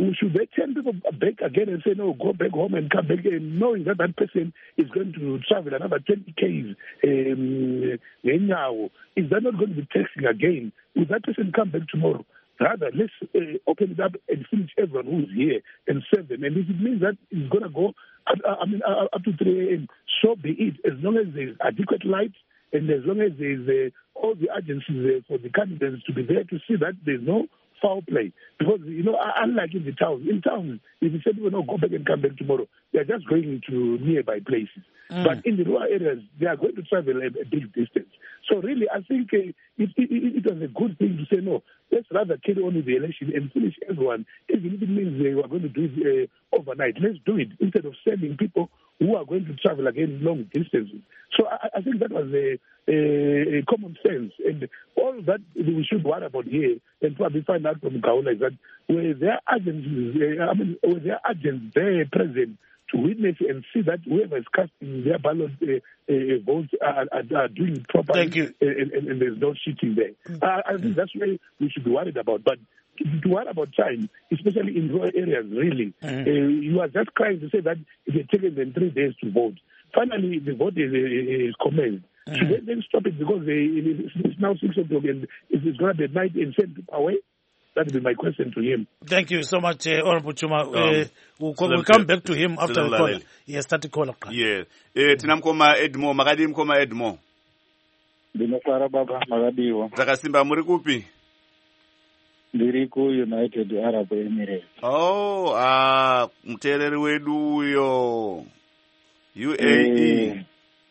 should they turn people back again and say, no, go back home and come back again, knowing that that person is going to travel another twenty kays? Um, is that not going to be taxing again? Will that person come back tomorrow? Rather, let's uh, open it up and finish everyone who's here and serve them. And if it means that it's going to go up, I mean, up to three a.m., so be it, as long as there's adequate light and as long as there's uh, all the agencies uh, for the candidates to be there to see that there's no foul play. Because, you know, unlike in the towns, in towns, if you say people no, go back and come back tomorrow, they're just going to nearby places. Mm. But in the rural areas, they are going to travel a, a big distance. So really, I think uh, it, it, it was a good thing to say, no, let's rather carry on with the election and finish everyone, even if it means uh, we're going to do it uh, overnight. Let's do it instead of sending people who are going to travel again long distances. So I, I think that was a, a, a common sense. And all that we should worry about here and probably find out from Gaula is that where there are agents, uh, I mean, where there are agents there present to witness and see that whoever is casting their ballot uh, uh, votes are, are, are doing properly. Thank you. And, and, and there's no cheating there. Mm-hmm. I, I think that's where we should be worried about. But to worry about time, especially in rural areas, really, mm-hmm. uh, you are just trying to say that it has taken them three days to vote. Finally, the vote is, uh, is commenced. Mm-hmm. Should they then stop it because they, it's now six o'clock and it's going to be at night and send people away? That would be my question to him. Thank you so much, uh, Honorable Chuma. Um, uh, we'll, we'll come back to him after the call. Yes, start the call. Yeah. Eh, tinamkoma Edmo, magadi mkoma Edmo. Dinofara baba magadiwa. Zakasimba muri kupi? Ndiri ku United Arab Emirates. Oh, ah, mtereri wedu uyo. U A E.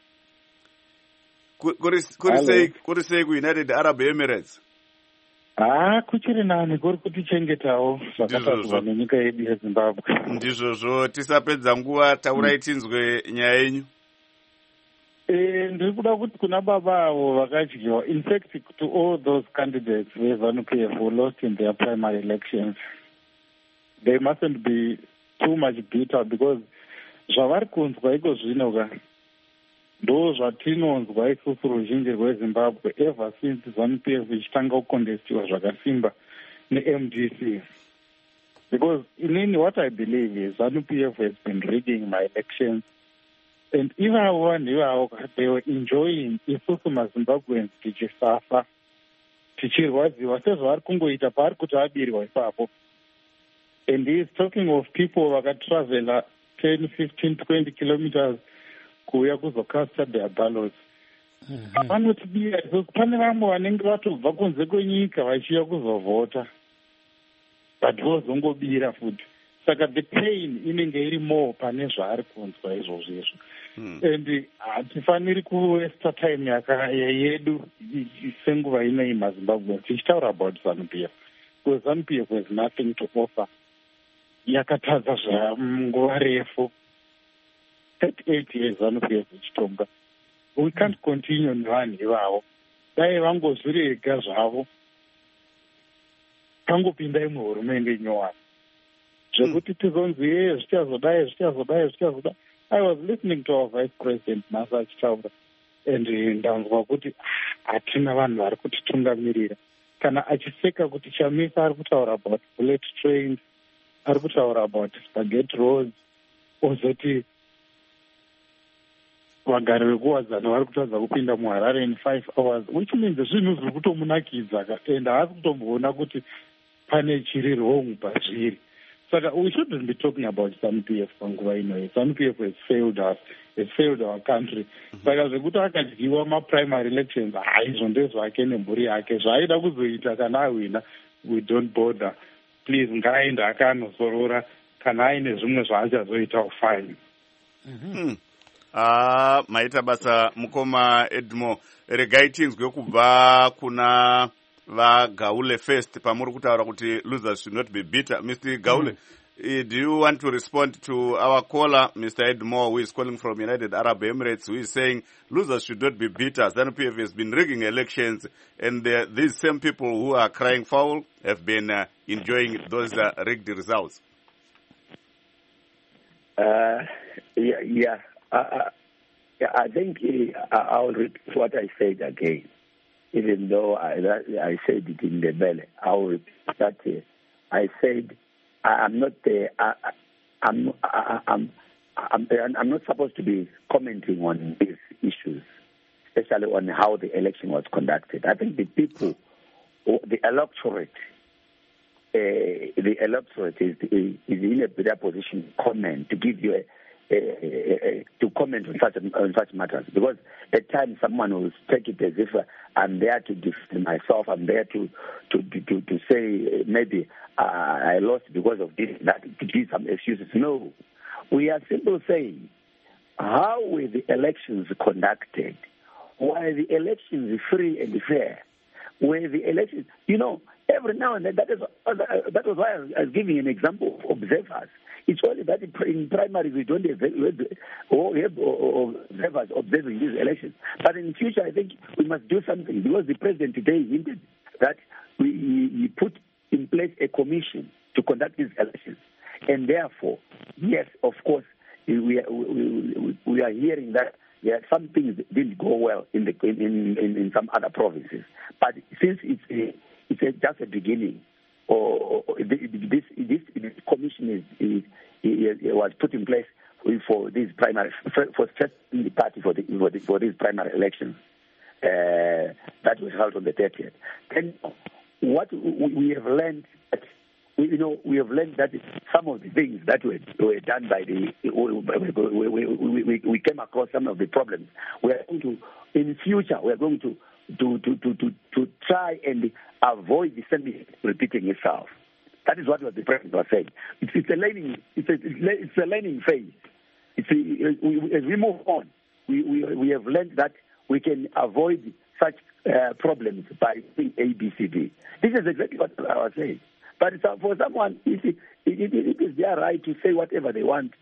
Kuri sei ku United Arab Emirates? Ah, kuchiri nani kuri kutichengetawo zvakataurwa nenyika yedu yeZimbabwe. Ndizvozvo tisapedza nguva taurai tinzwe nyaya yenyu. Eh, ndiri kuda kuti kuna baba avo vakadyiwa. In fact, to all those candidates veZANU-P F who lost in their primary elections, they mustn't be too much bitter because zvavari kunzwa iko zvino ka ndo zvatinonzwa isusu ruzhinji rweZimbabwe ever since ZANU-P F ichitanga kukondestiwa zvakasimba ne-M D C. Because inini what I believe is ZANU-P F has been rigging my elections. And ivavo vanhu ivavo they were enjoying isusu maZimbabweans tichisafa tichirwadziwa sezvavari kungoita paari kuti abirwa ipapo. And he is talking of people vakatravela ten, fifteen, twenty kilometers kuuya kuzocasta their ballots. Vanotibira because pane vamwe vanenge vatobva kunze kwenyika vachiuya kuzovhota but vozongobira futi. Saka the pain inenge iri more pane zvaari kunzwa izvozvo izvo. And hatifaniri kuwesta time yaka yedu senguva inei maZimbabwe tichitaura about ZANU-P F because ZANU-P F has nothing to offer. Yakatadza zvanguva refu thirty-eight years ZANU-P F ichitonga. We can't continue nevanhu ivavo. Dai vangozvirega zvavo pangopinda imwe hurumende inyowani zvekuti tizonzi ye zvichazodai zvichazodai zvichazodai. I was listening to our vice president Nasa achitaura and ndanzwa kuti hatina vanhu vari kutitungamirira kana achiseka kuti Chamisa ari kutaura about bullet trains, ari kutaura about spaghetti roads, ozoti vagari vekuwadzana vari kutadza kupinda muHarare in five hours, which means zvinhu zviri kutomunakidza and haasi kutomboona kuti pane chiri wrong pazviri. Saka we shouldn't be talking about ZANU-P F panguva ino. ZANU-P F has failed us, has failed our country. Saka zvekuti akadyiwa ma-primary elections haizvo ndezvake nemhuri yake. Zvaaida kuzoita kana awina, we don't bother. Please ngaaende akaanozorora kana aine zvimwe zvaachazoita fine. Mm-hmm. Ah, maita basa mukoma Edmo. Regai tinzwe kubva kuna vaGaule first pamuri kutaura kuti losers should not be bitter. Mister Gaule, mm. do you want to respond to our caller, Mister Edmo, who is calling from United Arab Emirates, who is saying losers should not be bitter? ZANU-P F has been rigging elections, and uh, these same people who are crying foul have been uh, enjoying those uh, rigged results. Uh, yeah, yeah. Uh, yeah I think uh, I'll repeat what I said again. Even though I, I said it in the belly, I will repeat that uh, I said I'm not there. I, I'm, I, I'm, I'm, I'm not supposed to be commenting on these issues, especially on how the election was conducted. I think the people, the electorate, uh, the electorate is, is in a better position to comment, to give you a, a, a, a to comment on such on such matters. Because at times someone will take it as if I'm there to defend myself. I'm there to to to, to say maybe uh, I lost because of this, that, to give some excuses. No, we are simply saying, how were the elections conducted? Were the elections free and fair? Were the elections, you know, every now and then, that is that was why I was giving an example of observers. It's only that in primaries we don't have, or have observers observing these elections. But in the future, I think we must do something, because the president today hinted that we, we put in place a commission to conduct these elections. And therefore, yes, of course, we are, we, we are hearing that yeah, some things didn't go well in the in, in, in some other provinces. But since it's a, it's a, just a beginning, or, or this, this this commission is, is, is was put in place for these primary for, for setting the party for the for, the, for these primary elections uh, that was held on the thirtieth. Then what we have learned. You know, we have learned that some of the things that were, were done by the, we, we, we, we came across some of the problems. We are going to, in future, we are going to, to, to, to, to, to try and avoid the same repeating itself. That is what the president was saying. It's, it's a learning, it's a, it's a learning phase. It's a, we, as we move on, we, we, we have learned that we can avoid such uh, problems by doing A, B, C, D. This is exactly what I was saying. But for someone, it, it, it, it is their right to say whatever they want.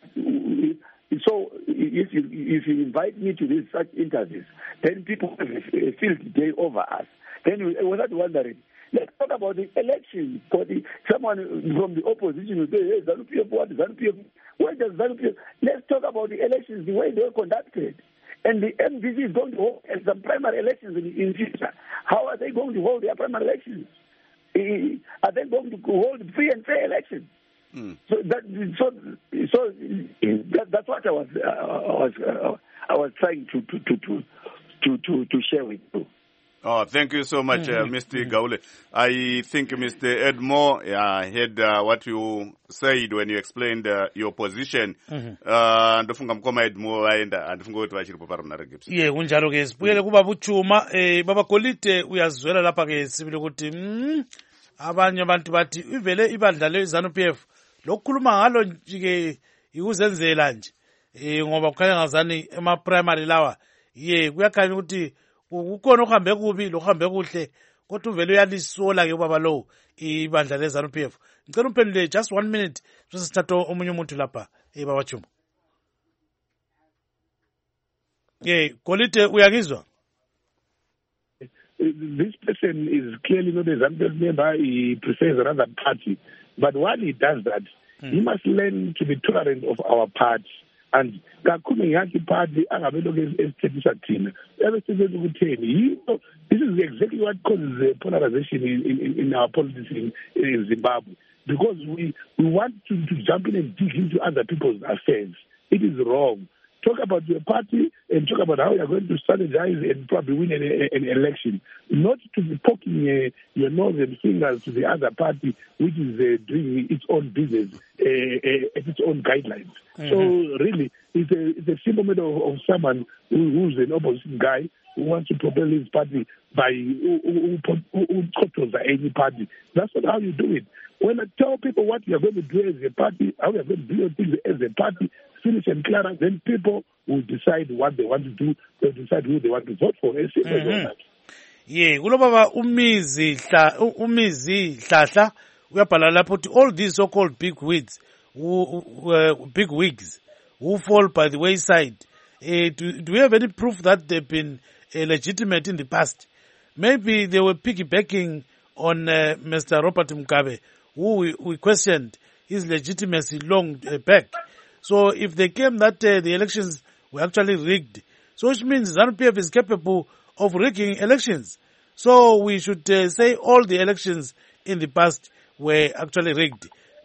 So if you if you invite me to these such interviews, then people feel the day over us. Then we, we're not wondering. Let's talk about the election. For the someone from the opposition will say, "Hey, ZANU-P F, what ZANU-P F? Where does ZANU-P F?" Let's talk about the elections, the way they were conducted. And the M D C is going to hold some primary elections in the future. How are they going to hold their primary elections? Are they going to hold free and fair elections? Mm. So that so so that, that's what I was uh, I was uh, I was trying to to to to to, to share with you. Oh, thank you so much, mm-hmm. uh, Mister Mm-hmm. Gaule. I think Mister Edmore uh, heard uh, what you said when you explained uh, your position. Ndofunga mkoma Edmore aenda andifunga kuti vachiri paparunare gips. Ye kunjalo ke sibuyele kuba buchuma eh baba Golide uyazwela lapha ke sibili kuti mm, abanye abantu bathi ivele ibandla le ZANU-P F lokukhuluma ngalo nje ikuzenzela nje eh ngoba kukhanya ngazani ema primary lawa ye kuyakhanya ukuthi ukukhona okuhambe kubi lokuhambe kuhle kodwa uvele uyalisola ke baba lo ibandla le ZANU-P F. Ngicela umphendule just one minute bese sithatha omunye umuntu lapha eh baba Chuma. Yeah, Golide uyangizwa? This person is clearly not a ZANU-P F member. He prefers another party. But while he does that, mm. he must learn to be tolerant of our party. And kakhulu ngiyakhi party angabeloku esithethisa thina. Ebesizwe ukutheni. This is exactly what causes the polarization in, in, in our politics in, in Zimbabwe. Because we, we want to, to jump in and dig into other people's affairs. It is wrong. Talk about your party and talk about how you're going to strategize and probably win an, an election. Not to be poking uh, your nose and fingers to the other party, which is uh, doing its own business uh, uh, at its own guidelines. Mm-hmm. So really, it's a, it's a simple matter of, of someone who, who's an opposition guy who wants to propel his party by who, who, who, who controls any party. That's not how you do it. When I tell people what we are going to do as a party, how we are going to do things as a party, finish and clear, then people will decide what they want to do. They'll decide who they want to vote for. As simple as that. Yeah, kulo baba umizi hla umizi hlahla uyabhala lapho ukuthi all these so-called big wigs, who, uh, big wigs, who fall by the wayside. Uh, do, do we have any proof that they've been uh, legitimate in the past? Maybe they were piggybacking on uh, Mister Robert Mugabe, who we, we questioned his legitimacy long uh, back. So if they claim that uh, the elections were actually rigged, so which means ZANU-P F is capable of rigging elections. So we should uh, say all the elections in the past were actually rigged.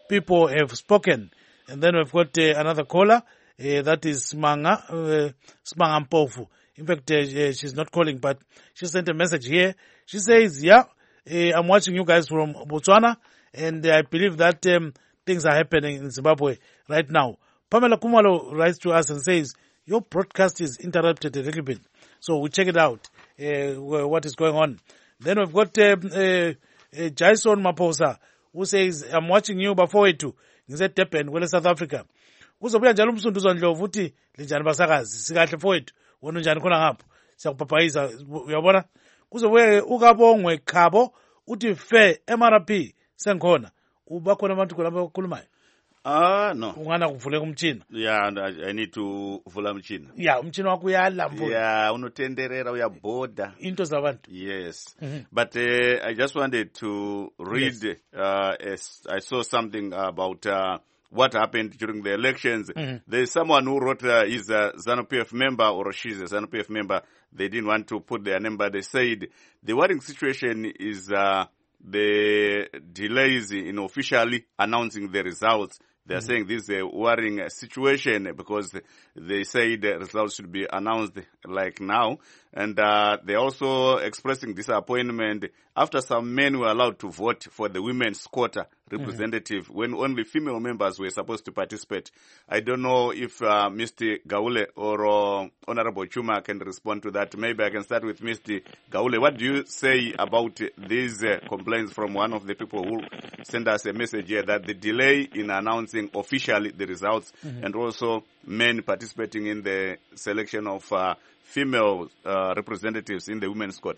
people have spoken. And then we've got uh, another caller, uh, that is Smanga, uh, Smanga Mpofu. In fact, uh, she's not calling, but she sent a message here. She says, yeah, uh, I'm watching you guys from Botswana, and I believe that um, things are happening in Zimbabwe right now. Pamela Kumalo writes to us and says, your broadcast is interrupted a little bit, so we check it out, uh, what is going on. Then we've got uh, uh, uh, Jason Maposa, who says, I'm watching you before it too. Ngize Durban, kwele South Africa. Kuzobuya njalo umsunduzo Ndlovu uthi linjani basakazi sikahle mfowethu wona unjani khona ngapho siyakuphaphayisa uyabona kuzobuya ukabongwe khabo uthi fe M R P sengikhona uba khona abantu khona abakhulumayo. Ah no. Ungana kuvule kumtshina. Yeah, I, I need to vula umtshina. Yeah, umtshina wakho uyala mfowethu. Yeah, unotenderera uyaboda. Into zabantu. Yes. Mm-hmm. But uh, I just wanted to read yes. uh as I saw something about uh what happened during the elections. Mm-hmm. There's someone who wrote uh, he's a ZANU-P F member or she's a ZANU-P F member. They didn't want to put their name, but they said the worrying situation is uh the delays in officially announcing the results. They're mm-hmm. saying this is a worrying situation because they say the results should be announced like now. And uh, they're also expressing disappointment after some men were allowed to vote for the women's quota representative mm-hmm. when only female members were supposed to participate. I don't know if uh, Mister Gaule or uh, Honorable Chuma can respond to that. Maybe I can start with Mister Gaule. What do you say about these uh, complaints from one of the people who sent us a message here that the delay in announcing officially the results mm-hmm. and also men participating in the selection of uh, female uh, representatives in the women's court?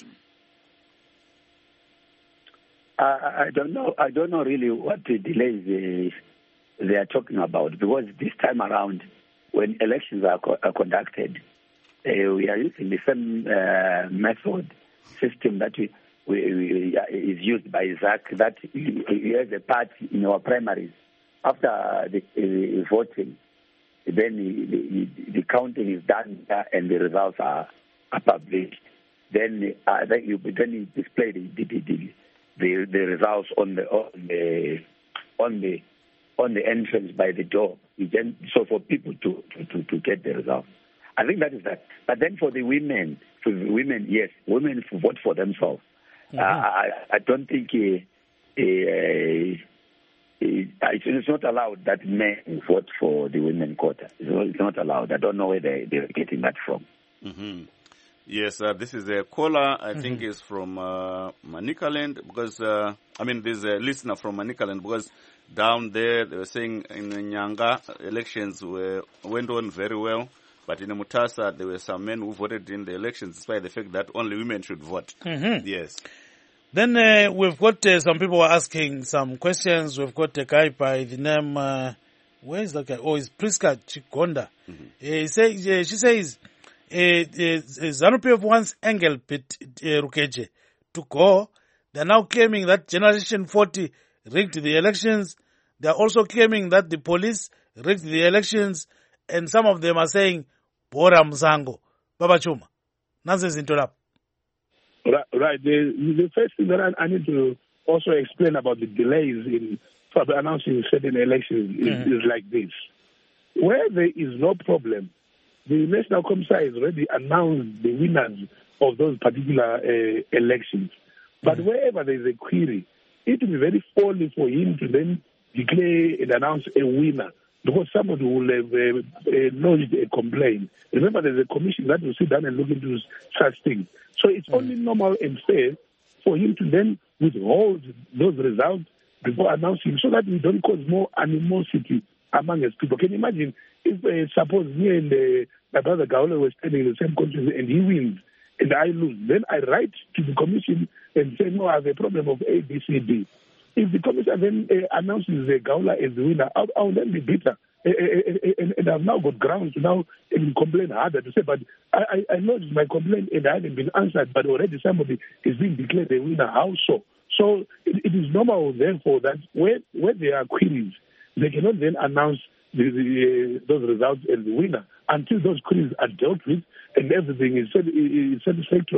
Uh, I don't know. I don't know really what the delays they, they are talking about, because this time around, when elections are, co- are conducted, uh, we are using the same uh, method system that we, we, we, uh, is used by Z A C, that we have a party in our primaries. After the, the voting, then the, the, the counting is done uh, and the results are, are published. Then uh, then you then you display the the, the the the results on the on the on the on the entrance by the door. You then, so for people to, to, to, to get the results. I think that is that. But then for the women, for the women, yes, women vote for themselves. Mm-hmm. Uh, I I don't think. Uh, uh, It's not allowed that men vote for the women quota. It's not allowed. I don't know where they, they're getting that from. Mm-hmm. Yes, uh, this is a caller, I mm-hmm. think is from uh, Manicaland, because, uh, I mean, there's a listener from Manicaland, because down there they were saying in the Nyanga, elections were, went on very well, but in the Mutasa, there were some men who voted in the elections despite the fact that only women should vote. Mm-hmm. Yes. Then uh, we've got uh, some people asking some questions. We've got a guy by the name, uh, where is that guy? Oh, it's Priska Chikonda. Mm-hmm. Uh, he say, uh, she says, uh, uh, ZANU-P F wants Engelbert uh, Rukeje to go. They're now claiming that Generation forty rigged the elections. They're also claiming that the police rigged the elections. And some of them are saying, Bora Mzango. Baba Chuma. Nonsense into that. Right. The, the first thing that I, I need to also explain about the delays in announcing certain elections is, mm-hmm. is like this. Where there is no problem, the National Commission has already announced the winners of those particular uh, elections. But mm-hmm. wherever there is a query, it will be very folly for him to then declare and announce a winner, because somebody will have uh, uh, lodged a complaint. Remember, there's a commission that will sit down and look into such things. So it's mm. only normal and fair for him to then withhold those results before announcing, so that we don't cause more animosity among his people. Can you imagine if, uh, suppose me and uh, my brother Gaule were standing in the same country and he wins and I lose, then I write to the commission and say, no, I have a problem of A, B, C, D. If the commission then uh, announces uh, Gaula as the winner, I will then be bitter. Uh, uh, uh, and, and I've now got grounds to now uh, complain harder to say, but I, I, I lodged my complaint and I haven't been answered, but already somebody is being declared a winner. How so? So it, it is normal, therefore, that when, when there are queries, they cannot then announce the, the, uh, those results as the winner until those queries are dealt with and everything is, is satisfactory.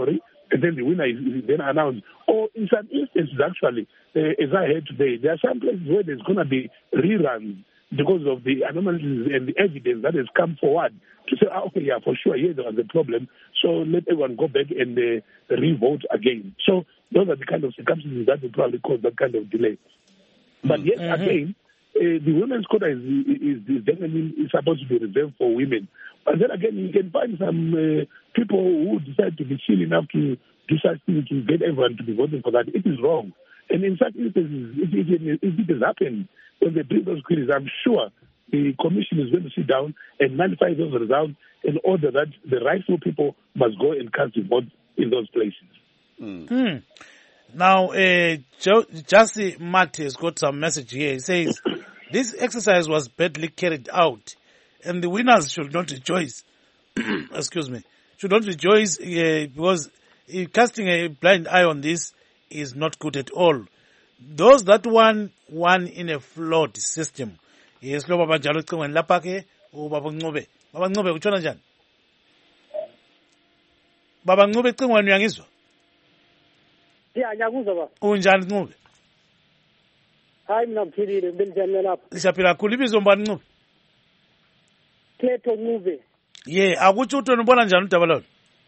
and then the winner is, is then announced. Or in some instances, actually, uh, as I heard today, there are some places where there's going to be reruns because of the anomalies and the evidence that has come forward to say, oh, okay, yeah, for sure, here there was a problem, so let everyone go back and uh, re-vote again. So those are the kind of circumstances that will probably cause that kind of delay. But yet mm-hmm. again, uh, the women's quota is, is, is definitely is supposed to be reserved for women. But then again, you can find some uh, people who decide to be chill enough to do such things to get everyone to be voting for that. It is wrong. And in such instances, if it, if it has happened, when they bring those queries, I'm sure the commission is going to sit down and nullify those results in order that the rightful people must go and cast the vote in those places. Mm. Mm. Now, uh, jo- Jussie Marty has got some message here. He says, this exercise was badly carried out, and the winners should not rejoice. Excuse me. Should not rejoice uh, because uh, casting a blind eye on this is not good at all. Those that won, won in a flawed system. Yes, lo baba njalo cingweni lapha ke ubaba Ncube. Baba Ncube kutshona njani? Baba Ncube cingweni uyangizwa? Yeah, ngiyakuzwa baba. Unjani Ncube? Hayi mina ngiphilile benjani lapha? Siyaphila kakhulu. Ibizo mbani Ncube? Kleto Ncube. Yeah, akutsho uthi ubona njani udaba lolo?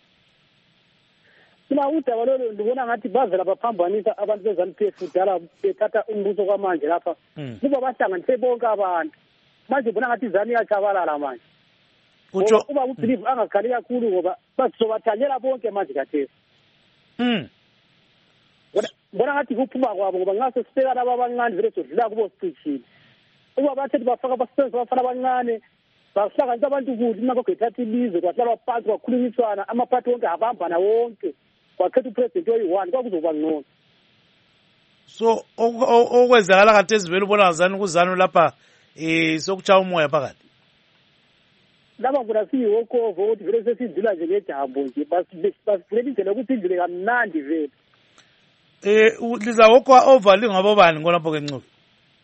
Mina udaba lolo ndibona ngathi bavela baphambanisa abantu beZANU-P F dala bethatha umbuso kwamanje lapha. Kuba bahlanganise bonke abantu. Manje bona ngathi izani iyachabalala manje. Utsho uba ubelieve angakhali kakhulu ngoba bazobathanyela bonke manje kathesi. Mm. Bona ngathi kuphuma kwabo ngoba ngase sibeka laba abancane vele sodlula kubo sicishile. Uba bathe bafaka abasebenzi bafana abancane bahlanganisa abantu ukuthi nako gethatha ilizwe kwahlala phansi kwakhulunyiswana amaphathi wonke abambana wonke. Wakhetha upresident oyi-one kwakuzoba ngcono. So okwenzakala kade ezivele ubona ngazani kuzanu lapha eh sokuchaya umoya phakathi. Laba ngona siyiwokovo ukuthi vele sesidlula nje ngejambo nje basivule indlela ukuthi indlule kamnandi vele. Eh liza wokwa over lingabo bani ngonapho ke Ncube?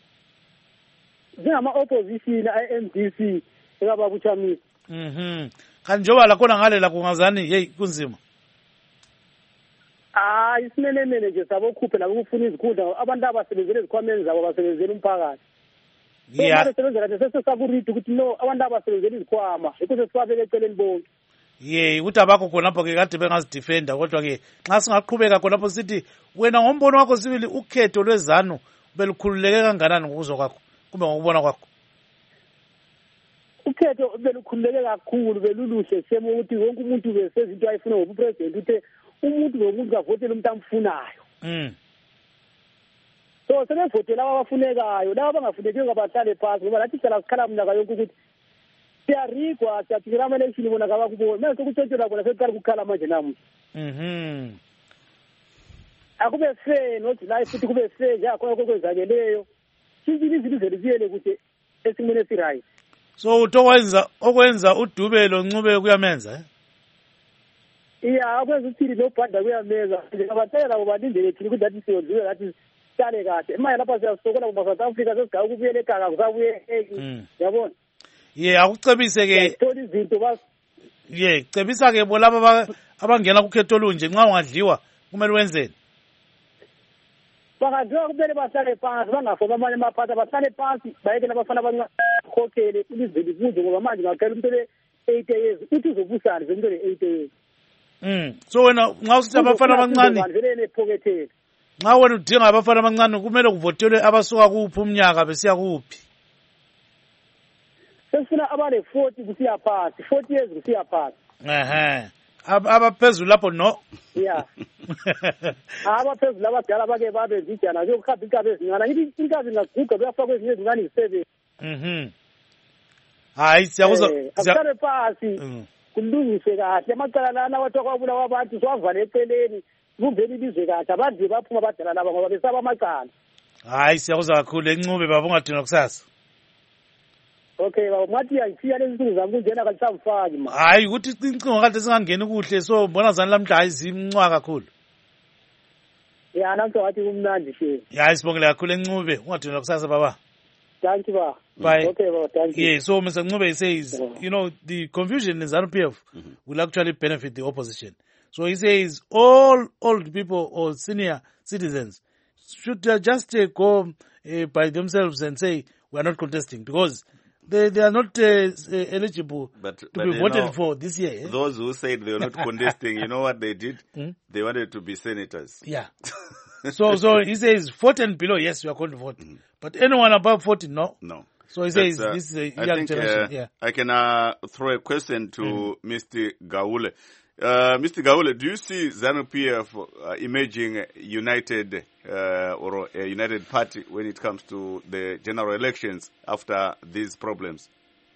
Ngama opposition I-M D C ekaba buchamisa. Mhm. Kanti njoba la khona ngale la kungazani hey kunzima. Ah, isimenemene nje sabokhuphe labo kufuna izikhundla abantu abasebenzele izikhwameni zabo basebenzele umphakathi. Yeah. Basebenzela nje sesakuridi ukuthi no abantu abasebenzele izikhwama ukuze sibabeke eceleni bonke. Yeah, ukuthi abakho khonapho ke kade bengazidefenda kodwa ke nxa singaqhubeka khonapho sithi wena ngombono wakho sibili ukhetho lwezanu belukhululeke kanganani ngokuzwa kwakho kumbe ngokubona kwakho? Ukhetho belukhululeke kakhulu beluluhle sema ukuthi wonke umuntu besezinto ayifuna ngobupresident uthe umuntu nomuntu kavotela umuntu amfunayo. Mm. So sebevotela abafunekayo laba abangafuneki ngabahlale phansi ngoba lathi sala sikhala mnyaka yonke ukuthi siyarigwa siyathikira ama-election bona kabakubona mase kutshetshela bona sekuqala ukukhala manje namuhla. Mhm. Akube fair noJuly futhi kube fair nje akhona okwenzakeleyo. Sizini izinto zeziyele kuthi esimene esiright. So utokwenza okwenza udubelo Ncube kuyamenza eh? Yeah, akwenza uthini nobhanda kuyameza nje abatela bobalindele thina ukuthi athi siyodlula lathi sale kahle manje lapha siyasokola kuma South Africa sesigaba ukubuyela ekhaya kusabuye yabona. Yeah, akucebise ke thola izinto bas yeah, cebisa ke bolaba abangena kukhetho olunje nxa ungadliwa kumele wenzeni? Bangadliwa kumele bahlale phansi bangafoma amanye amaphathi bahlale phansi bayekele abafana abancane ilizwe likunje ngoba manje ngakhela umuntu le-eight years uthi uzobusana zomuntu le-eight years. Mm. So wena nxa usithi abafana abancane nxa wena udinga abafana abancane kumele kuvotelwe abasuka kuphi umnyaka besiya kuphi? Sesifuna abale forty kusiya phansi forty years kusiya phansi. Ehe. Abaphezulu lapho no? Yeah. Abaphezulu labadala bake babe njijana ke ukhathi inkabi ezincane ngithi inkabi ngaguga kuyafakwa ezinye ezingane iseven. Mhm. Hayi siyakuzwa akuhlale phansi kulungiswe kahle amacala lana wathi kwabulawa abantu siwavale eceleni kuvele ilizwe kahle abadli baphuma badala laba ngoba besaba amacala. Hayi siyakuzwa kakhulu eNcube baba ungadina kusasa. Okay baba mathi ayithiya lezi zinto zami kunjena kalisamfaki ma. Hayi ukuthi incingo kade singangeni kuhle so mbona zani lamhla ayizimncwa kakhulu. Yeah namhla wathi kumnandi she. Hayi sibongile kakhulu eNcube ungadina kusasa baba. Thank you ba. Bye. Okay baba thank you. Yeah, so Mister Ncube says, you know, the confusion in ZANU-P F mm-hmm. will actually benefit the opposition. So he says all old people or senior citizens should uh, just uh, go uh, by themselves and say we are not contesting because they, they are not uh, eligible but, to but be voted know, for this year. Eh? Those who said they were not contesting, you know what they did? Hmm? They wanted to be senators. Yeah. so so he says forty and below, yes, we are going to vote. Mm. But anyone above forty, no. No. So he says uh, this is a young I think, generation. Uh, yeah. I can uh, throw a question to mm. Mister Gaule. Uh, Mister Gaule, do you see ZANU-P F uh, emerging united uh, or a united party when it comes to the general elections after these problems?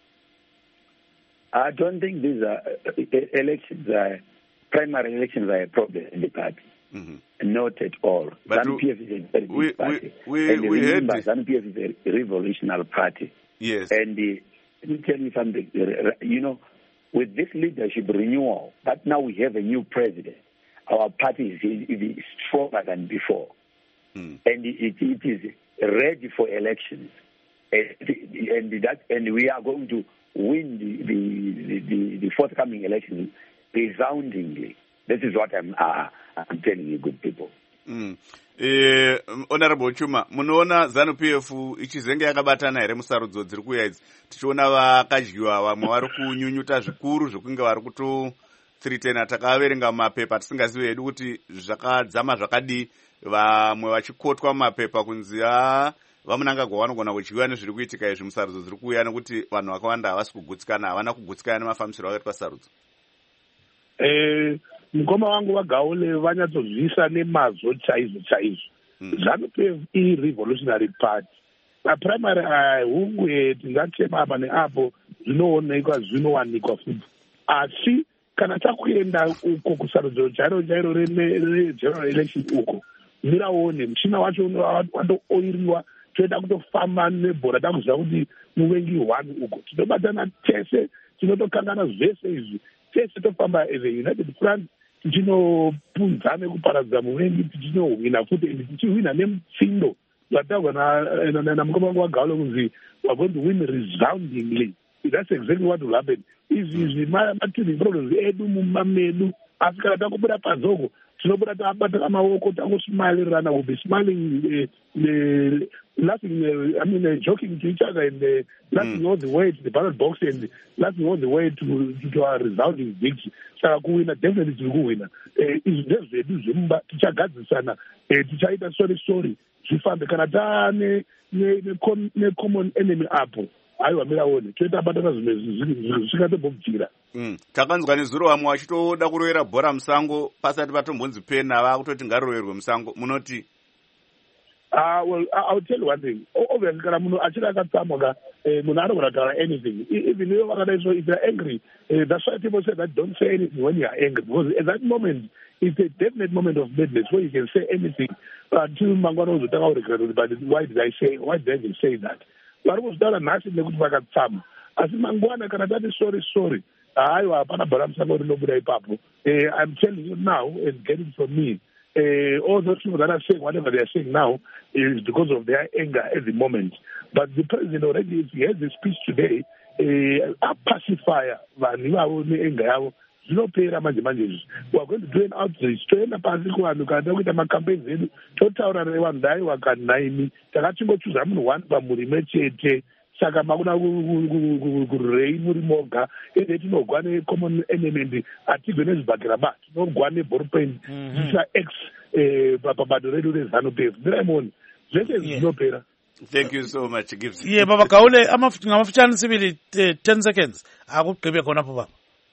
I don't think these are uh, elections, are, primary elections are a problem in the party. Mm-hmm. Not at all. ZANU-P F is a very big we, party. We, we, and we remember, heard ZANU-P F is a revolutionary party. Yes. And uh, let me tell you something. You know, with this leadership renewal, that now we have a new president, our party is, is stronger than before. Mm. And it, it is ready for elections. And, and, that, and we are going to win the, the, the, the forthcoming elections resoundingly. This is what I'm, uh, I'm telling you, good people. Mm. Eh, Honorable Chuma, munoona ZANU-P F ichizenge yakabatana here musarudzo dziri kuuya idzi tichiona vakadyiwa vamwe vari kunyunyuta zvikuru zvokunge vari kutotsiritena takaverenga mumapepa tisingazivi hedu kuti zvakadzama zvakadii vamwe vachikotwa mumapepa kunzi a vamunangagwa vanogona kudyiwa nezviri kuitika izvi musarudzo dziri kuuya nekuti vanhu vakawanda havasi kugutsikana havana kugutsikana nemafambisiro akaitwa sarudzo. Eh, mukoma wangu vaGaule vanyatsozvisa nemazvo chaizvo chaizvo. ZANU-P F i-revolutionary party. Maprimary ahungwe tingatema apa neapo zvinoonekwa zvinowanikwa futi. Asi kana takuenda uko kusarudzo chairo chairo regeneral election uko, miraone muchina wacho wandooiriwa toenda kutofamba nebhora takuziva kuti muvengi one uko. Tinobatana tese, tinotokangana zvese izvi. Tese tofamba as a united front tichinopunza nekuparadza muvengi tichinohwina futi ende tichihwina nemutsindo zvataurwa namukoma wangu waGaule kunzi we're going to win resoundingly. That's exactly what will happen. Izvi ma-tuning problems edu mumamedu asi kana takubuda pazoko tinobuda tabatana maoko tangosmilerana, will be smiling, uh, uh, laughing, uh, I mean, uh, joking to each other and uh, laughing mm. all the way to the ballot box and laughing all the way to, to, to our resounding victory. Saka kuwina definitely tiri kuwina. Izvi ndezvedu zvemumba tichagadzisana, tichaita story story zvifambe kana taane ne-common enemy apo. Aiwa miraone toita batana zvimwe zvikatobvira. Takanzwa nezuro vamwe vachitoda kurovera bhora musango pasati patombonzi pena vakutoti ngaroverwe musango munoti? Uh, well, I'll tell you one thing. Obviously, kana munhu achiri akatsamwa munhu anogona kutaura anything. Even if if they're angry, uh, that's why people say that don't say anything when you are angry, because at that moment it's a definite moment of madness where you can say anything until mangwana uzotanga kuregret. But why did I say? Why did I even say that? Vari kuzvitaura nhasi nekuti vakatsamwa. Asi mangwana kana tati sorry sorry, haiwa hapana bhora musango rinobuda ipapo. I'm telling you now and get it from me. Uh, all those people that are saying whatever they are saying now is because of their anger at the moment. But the president already, if he has a speech today, uh, a pacifier, anger, zvinopera manje manje. We are going to do an outreach toenda pasi kuvanhu kana kuita macampaigns edu totaura nevanhu dai wakanaimi takachingochuza munhu one pamhuri mechete saka makuna kurei muri moga ende tinogwa necommon enemy hatigwe nezvibhakira ba tinogwa neballpen tisa x pabato redu reZANU-P F ndiraimoni zvese zvinopera. Thank you so much Gibbs. Yeah, baba Gaule ngamafutshane sibili ten seconds akugqibe khona pho baba.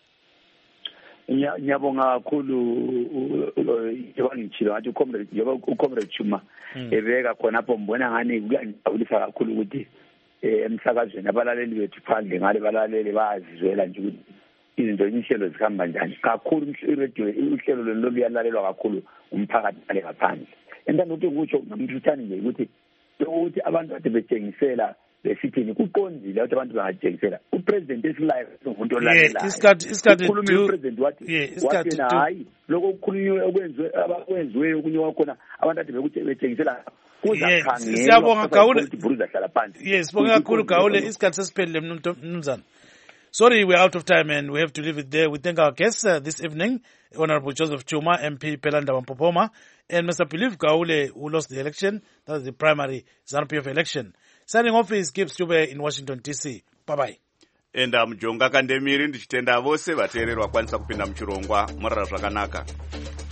Ngiyabonga kakhulu ebangichilo athi ucomrade yoba ucomrade Chuma ebeka khona apho mbona ngani kuyangijabulisa kakhulu ukuthi emsakazweni abalaleli bethu phandle ngale balaleli bayazizwela nje ukuthi izinto inhlelo zikhamba njani kakhulu iradio uhlelo lelo luyalalelwa kakhulu umphakathi ngale ngaphandle. Entando ukuthi kutsho ngamthutshani nje ukuthi ukuthi abantu kade betshengisela besithini kuqondile ukuthi abantu bangatshengisela upresident esilayo umuntu olalelayo isikhathi isikhathi ukhuluma upresident wathi wathi hayi lokho okukhulunywe okwenziwe abakwenziwe okunye wakhona abantu kade betshengisela kuzakhangela. Siyabonga Gaule. Yes, sibonga kakhulu Gaule isikhathi sesiphelile mnumzana. Sorry, we're out of time and we have to leave it there. We thank our guests uh, this evening, Honorable Joseph Chuma, M P Pelanda Wampopoma, and Mister Philip Gaule, who lost the election. That was the primary ZANU-P F election. Signing off is Gibbs Dube in Washington, D C. Bye-bye. Enda mujonga kandemiri ndichitenda vose vateereri vakwanisa kupinda muchirongwa murara zvakanaka.